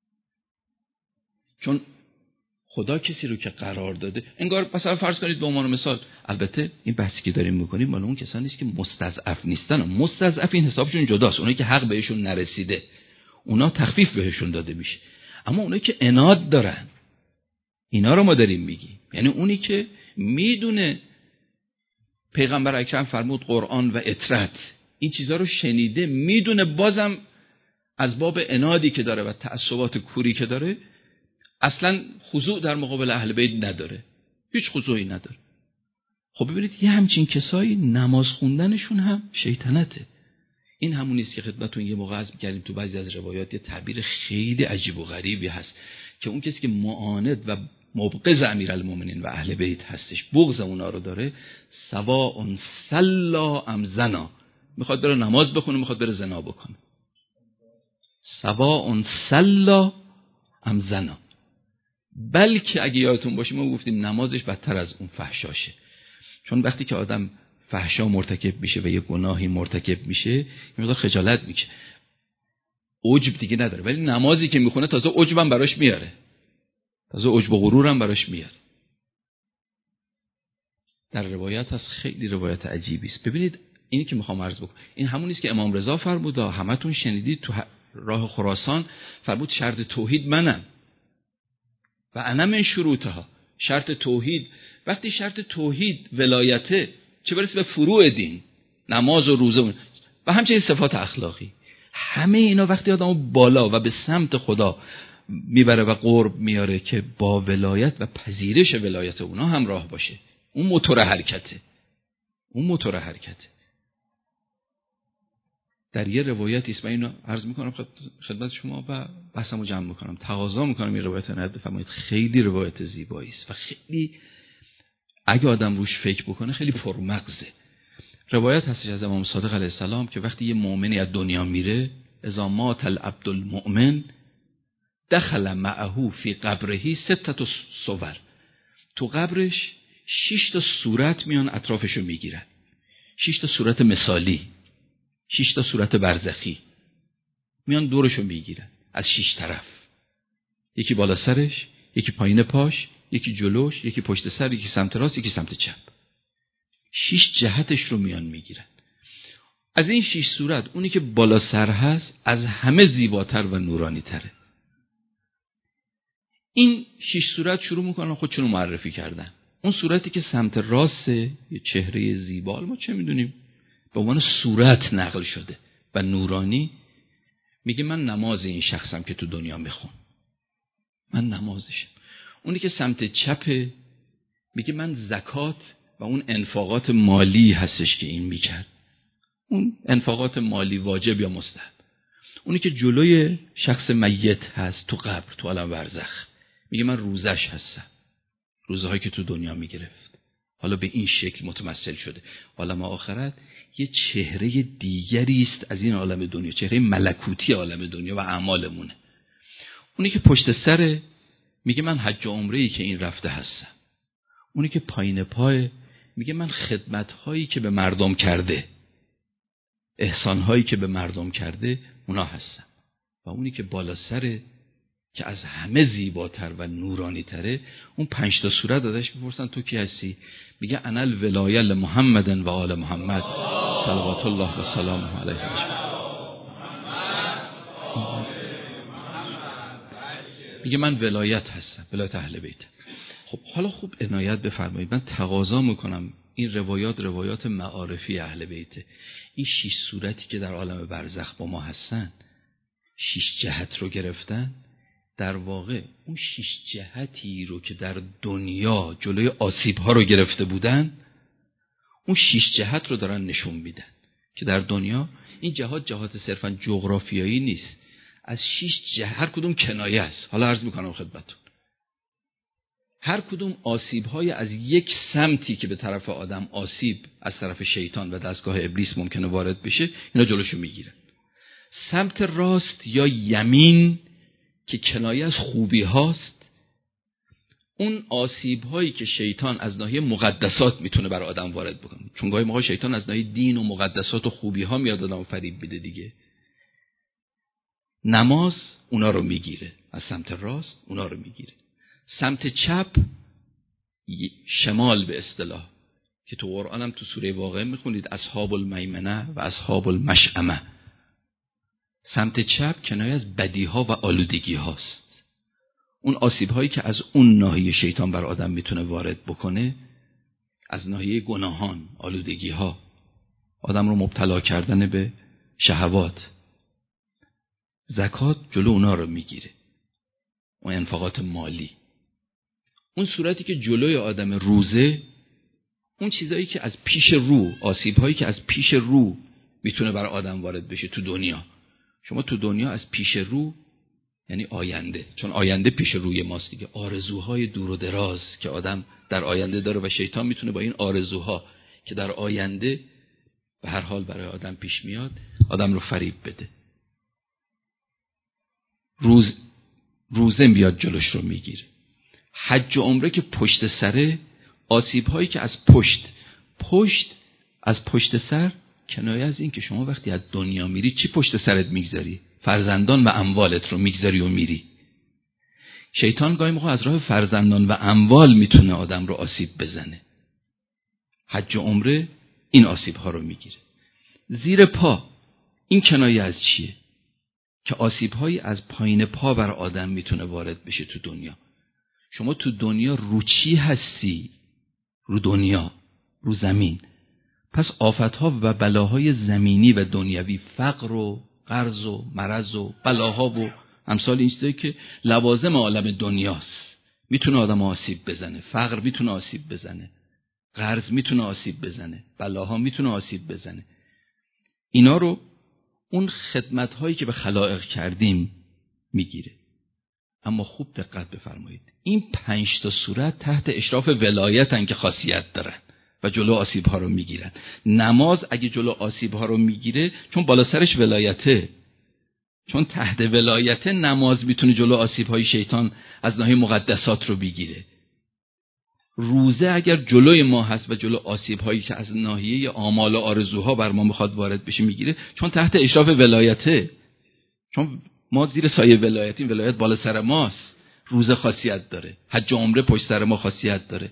چون خدا کسی رو که قرار داده، انگار مثلا فرض کنید به عنوان مثال، البته این بحثی که داریم میکنیم مال اون کسانی نیست که مستضعف نیستن، مستضعف این حسابشون جداست، اونایی که حق بهشون نرسیده اونا تخفیف بهشون داده میشه، اما اونایی که عناد دارن اینا رو ما داریم میگیم. یعنی اونی که میدونه پیغمبر اکرم فرمود قرآن و اطرت این چیزها رو شنیده، میدونه بازم از باب عنادی که داره و تعصبات کوری که داره اصلا خضوع در مقابل اهل بیت نداره، هیچ خضوعی نداره. خب ببینید یه همچین کسایی نماز خوندنشون هم شیطنته. این همون نیست که خدمتتون یه موقع عرض می‌کردیم تو بعضی از روایات یه تعبیر خیلی عجیب و غریبی هست که اون کسی که معاند و مبغض امیرالمومنین و اهل بیت هستش، بغض اونا رو داره، سواء صلا ام زنا، میخواد بره نماز بخونه میخواد بره زنا بکنه، سواء صلا ام زنا. بلکه اگه یادتون باشه ما گفتیم نمازش بدتر از اون فحشاشه، چون وقتی که آدم فحشا مرتکب میشه و یه گناهی مرتکب میشه یه مقدار خجالت میکشه، عجب دیگه نداره، ولی نمازی که میخونه تازه عجبم براش میاره، تازه عجب و غرورم براش میاره. در روایت هست، خیلی روایت عجیبی است. ببینید اینی که میخوام عرض بکنم این همون نیست که امام رضا فرمود، همتون شنیدید تو راه خراسان فرمود شرط توحید منم و انا من شروطها. شرط توحید، وقتی شرط توحید ولایته، چه برسه به فروع دین، نماز و روزه و همچنین صفات اخلاقی، همه اینا وقتی آدمو بالا و به سمت خدا میبره و قرب میاره که با ولایت و پذیرش ولایت اونا همراه باشه، اون موتور حرکته، اون موتور حرکته. در یه روایتی است، من اینو عرض میکنم خدمت شما و بحثمو جمع میکنم، تقاضا میکنم این روایت رو بفرمایید. خیلی روایت زیبایی است و خیلی اگه آدم روش فکر بکنه خیلی پرمغزه. روایت هستش از امام صادق علیه السلام که وقتی یه مؤمنی از دنیا میره، اذا مات العبد المؤمن دخل معه فی قبره ستت صور، تو قبرش شش تا صورت میان اطرافشو میگیرن، شش تا صورت مثالی، شش تا صورت برزخی میان دورشو میگیرن از شش طرف، یکی بالا سرش، یکی پایین پاش، یکی جلوش، یکی پشت سر، یکی سمت راست، یکی سمت چپ، شش جهتش رو میان میگیرن. از این شش صورت اونی که بالا سر هست از همه زیباتر و نورانی تره. این شش صورت شروع میکنن خودشون رو معرفی کردن. اون صورتی که سمت راست، یه چهره زیبا، ما چه میدونیم به عنوان صورت نقل شده و نورانی، میگه من نماز این شخصم که تو دنیا میخون، من نمازشم. اونی که سمت چپه میگه من زکات و اون انفاقات مالی هستش که این میکرد، اون انفاقات مالی واجب یا مستحب. اونی که جلوی شخص میت هست تو قبر، تو عالم برزخ، میگه من روزش هستم، روزهایی که تو دنیا میگرفت. حالا به این شکل متمثل شده. عالم آخرت یه چهره دیگری است از این عالم دنیا، چهره ملکوتی عالم دنیا و اعمالمونه. اونی که پشت سره میگه من حج و عمره‌ای که این رفته هستم. اونی که پایین پای میگه من خدمت‌هایی که به مردم کرده، احسان‌هایی که به مردم کرده، اونا هستم. و اونی که بالا سره که از همه زیباتر و نورانی تره، اون پنج تا صورت ازش میپرسن تو کی هستی؟ میگه انا الولایه لمحمد و آل محمد صلوات الله و سلامه علیه اجمعین. میگه من ولایت هستم، ولایت اهل بیت. خب حالا خوب عنایت بفرمایید، من تقاضا میکنم این روایات روایات معارفی اهل بیت، این شش صورتی که در عالم برزخ با ما هستن، شش جهت رو گرفتن، در واقع اون شش جهتی رو که در دنیا جلوی آسیب ها رو گرفته بودن، اون شش جهت رو دارن نشون میدن که در دنیا این جهات جهات صرفا جغرافیایی نیست، از شش جهت هر کدوم کنایه است. حالا عرض میکنم خدمتتون، هر کدوم آسیب های از یک سمتی که به طرف آدم آسیب از طرف شیطان و دستگاه ابلیس ممکنه وارد بشه، اینا جلوشو میگیرن. سمت راست یا یمین که کنایه از خوبی هاست، اون آسیب هایی که شیطان از ناحیه مقدسات میتونه بر آدم وارد بکنه، چون گاهی موقع شیطان از ناحیه دین و مقدسات و خوبی ها میاد آدم فریب بده دیگه. نماز اونا رو میگیره، از سمت راست اونا رو میگیره. سمت چپ شمال به اصطلاح که تو قرآن هم تو سوره واقعه میخونید اصحاب المیمنه و اصحاب المشأمه، سمت چپ کنایه از بدی ها و آلودگی هاست. اون آسیب هایی که از اون ناحیه شیطان بر آدم میتونه وارد بکنه، از ناحیه گناهان، آلودگی ها، آدم رو مبتلا کردن به شهوات. زکات جلو اونا رو میگیره، اون انفاقات مالی. اون صورتی که جلوی آدم روزه، اون چیزایی که از پیش رو، آسیب هایی که از پیش رو میتونه بر آدم وارد بشه تو دنیا. شما تو دنیا از پیش رو یعنی آینده، چون آینده پیش روی ماست دیگه، آرزوهای دور و دراز که آدم در آینده داره و شیطان میتونه با این آرزوها که در آینده به هر حال برای آدم پیش میاد آدم رو فریب بده. روز روزه میاد جلوش رو میگیره. حج و عمره که پشت سره، آسیب هایی که از پشت پشت از پشت سر کنایه از این که شما وقتی از دنیا میری چی پشت سرت میگذاری؟ فرزندان و اموالت رو میگذاری و میری. شیطان گاهی موقع از راه فرزندان و اموال میتونه آدم رو آسیب بزنه. حج و عمره این آسیب ها رو میگیره. زیر پا این کنایه از چیه؟ که آسیب هایی از پایین پا بر آدم میتونه وارد بشه تو دنیا. شما تو دنیا رو چی هستی؟ رو دنیا، رو زمین. پس آفتها و بلاهای زمینی و دنیوی، فقر و قرض و مرض و بلاها و امثال این چیزایی که لوازم عالم دنیاست، میتونه آدم آسیب بزنه. فقر میتونه آسیب بزنه، قرض میتونه آسیب بزنه، بلاها میتونه آسیب بزنه. اینا رو اون خدمت هایی که به خلائق کردیم میگیره. اما خوب دقت بفرمایید، این پنج تا صورت تحت اشراف ولایتن که خاصیت دارن و جلو آسیب ها رو میگیرن. نماز اگه جلو آسیب ها رو میگیره چون بالا سرش ولایته، چون تحت ولایت نماز میتونه جلو آسیب‌های شیطان از ناحیه مقدسات رو بگیره. روزه اگر جلوی ما هست و جلو آسیب‌هایی که از ناحیه آمال و آرزوها بر ما میخواد وارد بشه میگیره، چون تحت اشراف ولایته، چون ما زیر سایه ولایتیم، ولایت بالا سر ماست. روزه خاصیت داره، حج و عمره پشت سر ما خاصیت داره.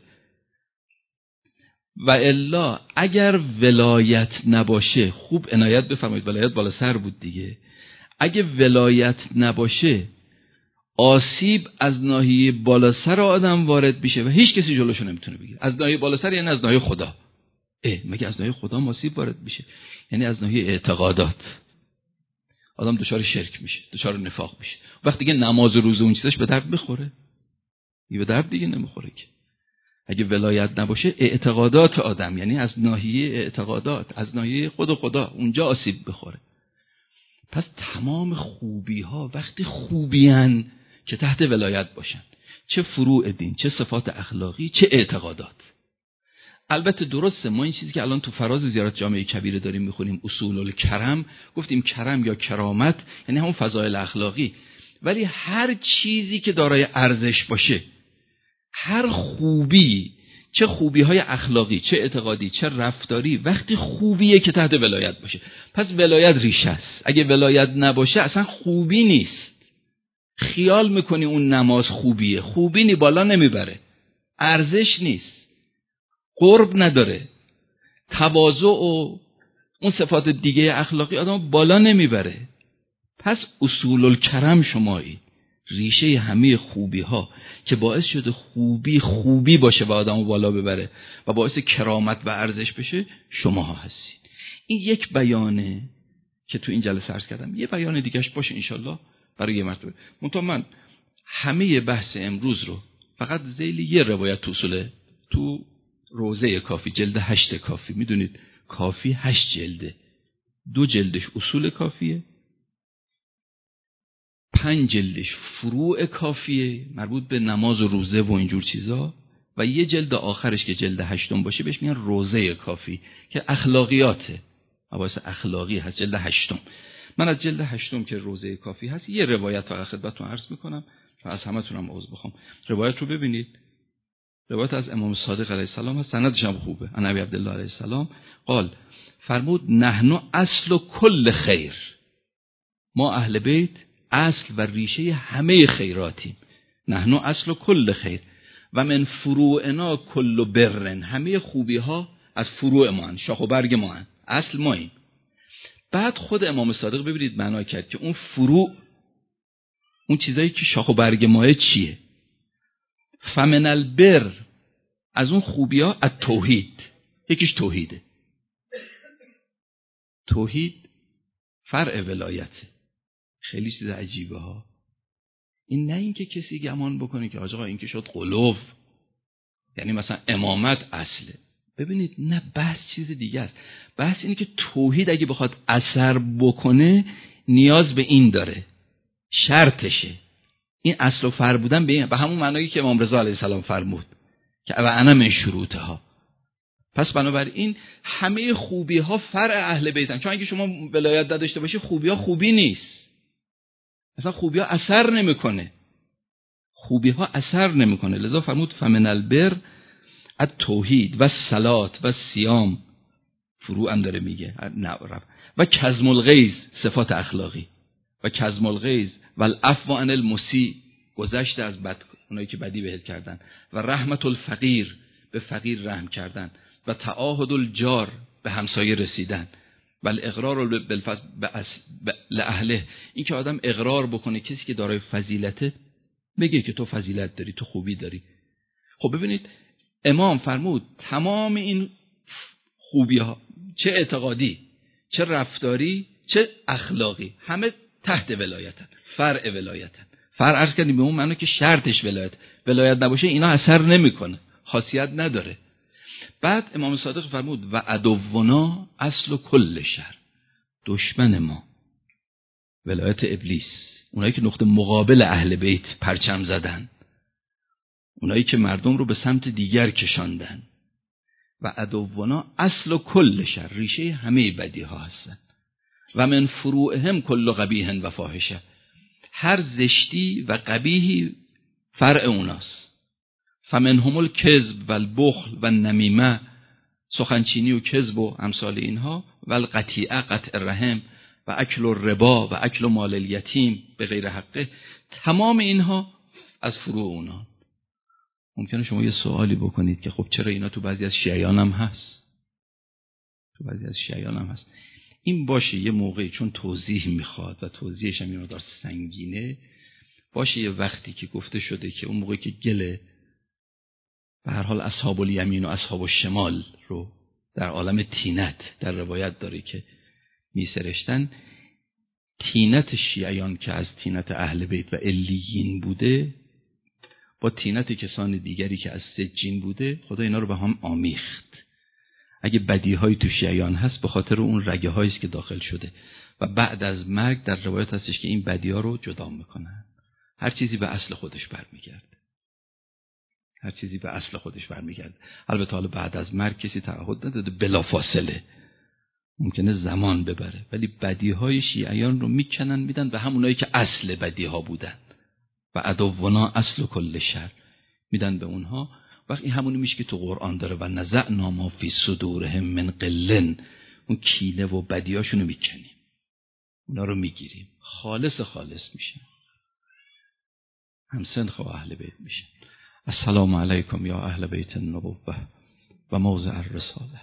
و الا اگر ولایت نباشه، خوب عنایت بفرمایید، ولایت بالا سر بود دیگه، اگه ولایت نباشه آسیب از ناحیه بالا سر آدم وارد بشه و هیچ کسی جلوشو نمیتونه بگیره. از ناحیه بالا سر یعنی از ناحیه خدا. اه مگه از ناحیه خدا آسیب وارد بشه؟ یعنی از ناحیه اعتقادات. آدم دچار شرک میشه، دچار نفاق میشه. وقتی که نماز و روزه اون چیزاش به درد میخوره؟ یه به درد دیگه نمیخوره که. اگه ولایت نباشه اعتقادات آدم، یعنی از ناحیه اعتقادات، از ناحیه خود خدا اونجا آسیب بخوره. پس تمام خوبی ها وقتی خوبیان که تحت ولایت باشن، چه فروع دین، چه صفات اخلاقی، چه اعتقادات. البته درسته ما این چیزی که الان تو فراز زیارت جامعه کبیره داریم میخونیم، اصول الکرم، گفتیم کرم یا کرامت یعنی همون فضایل اخلاقی، ولی هر چیزی که دارای ارزش باشه، هر خوبی، چه خوبی های اخلاقی، چه اعتقادی، چه رفتاری، وقتی خوبیه که تحت ولایت باشه. پس ولایت ریشه است. اگه ولایت نباشه اصلا خوبی نیست. خیال میکنی اون نماز خوبیه، خوبی نی، بالا نمیبره، ارزش نیست، قرب نداره، تواضع و اون صفات دیگه اخلاقی آدم بالا نمیبره. پس اصول الکرم شمایی، ریشه همه خوبی ها که باعث شده خوبی خوبی باشه و آدمو بالا ببره و باعث کرامت و ارزش بشه، شماها هستید. این یک بیانه که تو این جلسه عرض کردم. یه بیان دیگهش باشه انشالله برای یه مرتبه. منتها من همه بحث امروز رو فقط ذیل یه روایت تو اصول، تو روزه کافی جلد هشت کافی، میدونید کافی هشت جلده، دو جلدش اصول کافیه، پنج جلدش فروع کافیه مربوط به نماز و روزه و اینجور چیزا، و یه جلد آخرش که جلد هشتم باشه بهش میگن روزه کافی که اخلاقیاته، مباحث اخلاقی هست، جلد هشتم. من از جلد هشتم که روزه کافی هست یه روایت فقط خدمتتون عرض میکنم و از همتونم عذر بخوام. روایت رو ببینید، روایت از امام صادق علیه السلام هست، سندش هم خوبه. عن ابی عبدالله علیه السلام قال، فرمود نحن اصل کل خیر، ما اهل بیت اصل و ریشه همه خیراتیم. نحن اصل کل خیر و من فروعنا کل برن، همه خوبی ها از فروع ما هن، شاخ و برگ ما هن، اصل ما این. بعد خود امام صادق ببینید معنا کرد که اون فروع، اون چیزایی که شاخ و برگ ماه چیه؟ فمن البر، از اون خوبی ها از توحید، یکیش توحیده. توحید فرع ولایته. خیلی چیز عجیبه ها. این نه این که کسی گمان بکنه که آقا این که شد قلوب، یعنی مثلا امامت اصله. ببینید نه، بحث چیز دیگه است. بحث اینه که توحید اگه بخواد اثر بکنه نیاز به این داره، شرطشه. این اصل و فرع بودن به این، به همون معنایی که امام رضا علیه السلام فرمود که و انا من شروطها. پس بنابراین همه خوبی ها فرع اهل بیتن، چون اگه شما ولایت نداشته باشی خوبی ها خوبی نیست، اصلا خوبی ها اثر نمیکنه، خوبی ها اثر نمیکنه. لذا فرمود فمن البر التوحید و صلات و صیام، فروع هم داره میگه، و کظم الغیظ، صفات اخلاقی، و کظم الغیظ و العفو عن المسیء، گذشت از بد، اونایی که بدی بهت کردن، و رحمت الفقیر، به فقیر رحم کردن، و تعاهد الجار، به همسایه رسیدن، و الاقرار بالفضل لاهله، این که آدم اقرار بکنه کسی که دارای فضیلته بگه که تو فضیلت داری، تو خوبی داری. خب ببینید امام فرمود تمام این خوبی ها، چه اعتقادی، چه رفتاری، چه اخلاقی، همه تحت ولایتن، فرع ولایتن. فرع عرض کردیم به اون معنی که شرطش ولایت، ولایت نباشه اینا اثر نمیکنه، خاصیت نداره. بعد امام صادق فرمود و عدونا اصل کل شر، دشمن ما ولایت ابلیس، اونایی که نقطه مقابل اهل بیت پرچم زدن، اونایی که مردم رو به سمت دیگر کشاندن. و عدونا اصل کل شر، ریشه همه بدی ها هستن. و من فروعهم کل قبیح و فاحشه. هر زشتی و قبیحی فرع اوناست. فمنهم الکذب و البخل و النمیمه، سخنچینی و کذب و امثال اینها، و القطیعه، قطع رحم، و اکل الربا و اکل مال الیتیم به غیر حقه. تمام اینها از فروع اونا. ممکنه شما یه سوالی بکنید که خب چرا اینا تو بعضی از شیعیان هم هست؟ تو بعضی از شیعیان هم هست. این باشه یه موقعی چون توضیح میخواد و توضیحش هم اینو دار سنگینه، باشه یه وقتی که گفته شده که اون موقعی که گله به هر حال اصحاب الیمین و اصحاب الشمال رو در عالم تینت در روایت داره که میسرشتن، تینت شیعیان که از تینت اهل بیت و علیین بوده با تینت کسان دیگری که از سجین بوده، خدا اینا رو به هم آمیخت. اگه بدیهایی تو شیعیان هست به خاطر اون رگه هایی است که داخل شده و بعد از مرگ در روایت هستش که این بدیها رو جدا میکنن. هر چیزی به اصل خودش برمیگرده. هر چیزی به اصل خودش برمیگرده. البته حالا بعد از مرگ کسی تعهد نداده بلا فاصله، ممکنه زمان ببره، ولی بدیهای شیعیان رو میکنن میدن به همونایی که اصل بدیها بودن و عدونا اصل کل شر میدن به اونها. وقتی همونی میشه که تو قرآن داره و نزعنا ما فی صدورهم من غل، اون کینه و بدیاشونو میکنیم، اونا رو میگیریم، خالص خالص میشن، همسنخ و اهل بیت میشن. السلام علیکم یا اهل بیت النبوة و موضع الرساله.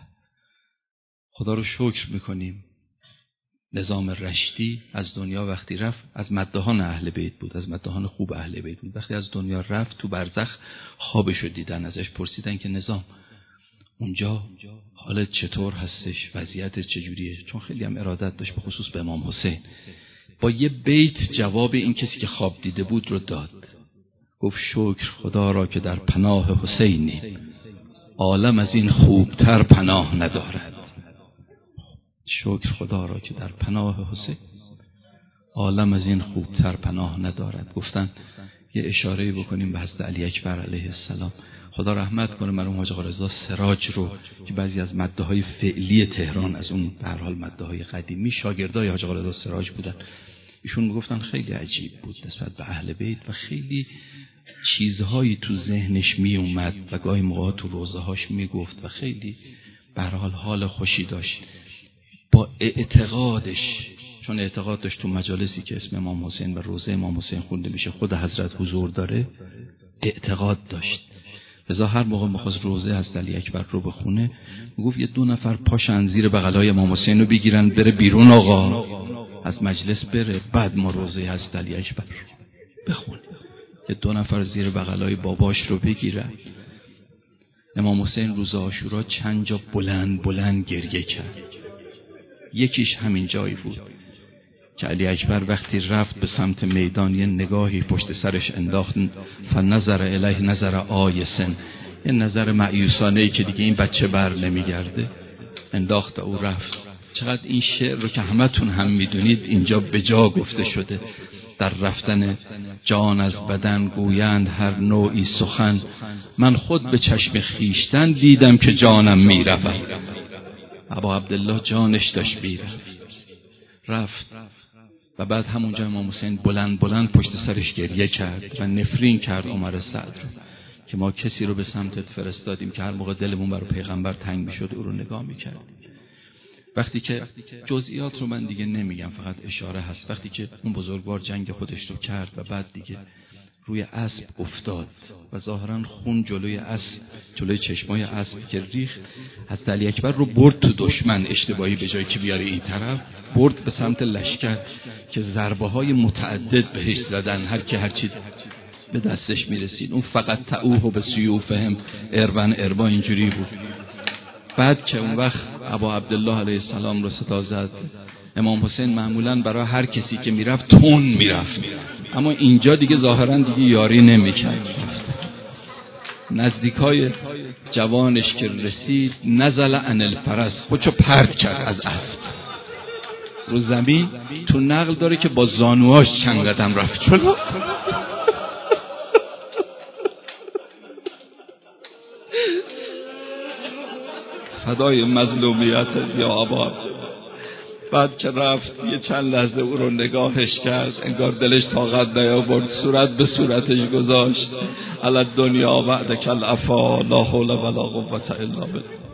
خدا رو شکر میکنیم نظام رشتی از دنیا وقتی رفت از مدهان اهل بیت بود، از مدهان خوب اهل بیت بود. وقتی از دنیا رفت تو برزخ خوابشو دیدن، ازش پرسیدن که نظام اونجا حالت چطور هستش، وضعیت چجوریه؟ چون خیلی هم ارادت داشت به خصوص به امام حسین. با یه بیت جواب این کسی که خواب دیده بود رو داد. گفت شکر خدا را که در پناه حسینی، عالم از این خوبتر پناه ندارد. شکر خدا را که در پناه حسین، عالم از این خوبتر پناه ندارد. گفتن یه اشاره بکنیم به حضرت علی اکبر علیه السلام، خدا رحمت کنه مرحوم حاج آقا رضا سراج رو که بعضی از مده‌های فعلی تهران از اون به هر حال مده‌های قدیمی شاگردای حاج آقا رضا سراج بودن. ایشون میگفتن خیلی عجیب بود نسبت به اهل بیت و خیلی چیزهایی تو ذهنش می اومد و گاهی موقع تو روزه‌هاش میگفت و خیلی به هر حال حال خوشی داشت با اعتقادش، چون اعتقاد داشت تو مجالسی که اسم امام حسین و روزه امام حسین خونده میشه خود حضرت حضور داره، اعتقاد داشت. لذا هر موقع می‌خواست روزه حضرت علی اکبر رو بخونه میگفت یه دو نفر پاشن زیر بغلای امام حسین رو بگیرن بره بیرون، آقا از مجلس بره، بعد ما روزه حضرت علی اکبر بخونیم. یه دو نفر زیر بغلای باباش رو بگیرن. امام حسین روز عاشورا چند جا بلند بلند گریه کرد. یکیش همین جایی بود که علی اکبر وقتی رفت به سمت میدان یه نگاهی پشت سرش انداخت، فنظر الیه نظر آیسن، یه نظر مایوسانه‌ای که دیگه این بچه بر نمیگرده، انداخت او رفت. چقدر این شعر رو که همتون هم میدونید اینجا به جا گفته شده، در رفتن جان از بدن گویند هر نوعی سخن، من خود به چشم خیشتن دیدم که جانم میرفت. ابا عبدالله جانش داشت میرفت، رفت و بعد همونجا امام حسین بلند بلند پشت سرش گریه کرد و نفرین کرد عمر سعد که ما کسی رو به سمتت فرستادیم که هر موقع دلمون برای پیغمبر تنگ میشد او رو نگاه میکرد. وقتی که جزئیات رو من دیگه نمیگم، فقط اشاره هست، وقتی که اون بزرگوار جنگ خودش رو کرد و بعد دیگه روی اسب افتاد و ظاهرا خون جلوی اسب، جلوی چشمای اسب که ریخت، حضرت علی اکبر رو برد تو دشمن اشتباهی، به جای که بیاره این طرف برد به سمت لشکر که ضربه های متعدد بهش زدن، هر کی هر چی به دستش میرسید. اون فقط تعوه به سیوفهم اربن اربا اینجوری بود. بعد که اون وقت ابا عبدالله علیه السلام رو صدا زد، امام حسین معمولاً برای هر کسی که میرفت تون میرفت، اما اینجا دیگه ظاهراً دیگه یاری نمیکرد. نزدیکای جوانش که رسید نزل عن الفرس، خودشو پرت کرد از اسب رو زمین. تو نقل داره که با زانواش چند قدم رفت جلو. فدای مظلومیت یا ابا. بعد که رفت یه چند لحظه او رو نگاهش کرد، انگار دلش طاقت نیاورد، صورت به صورتش گذاشت. علی الدنیا بعد کل عفا لا حول ولا قوة الا بالله.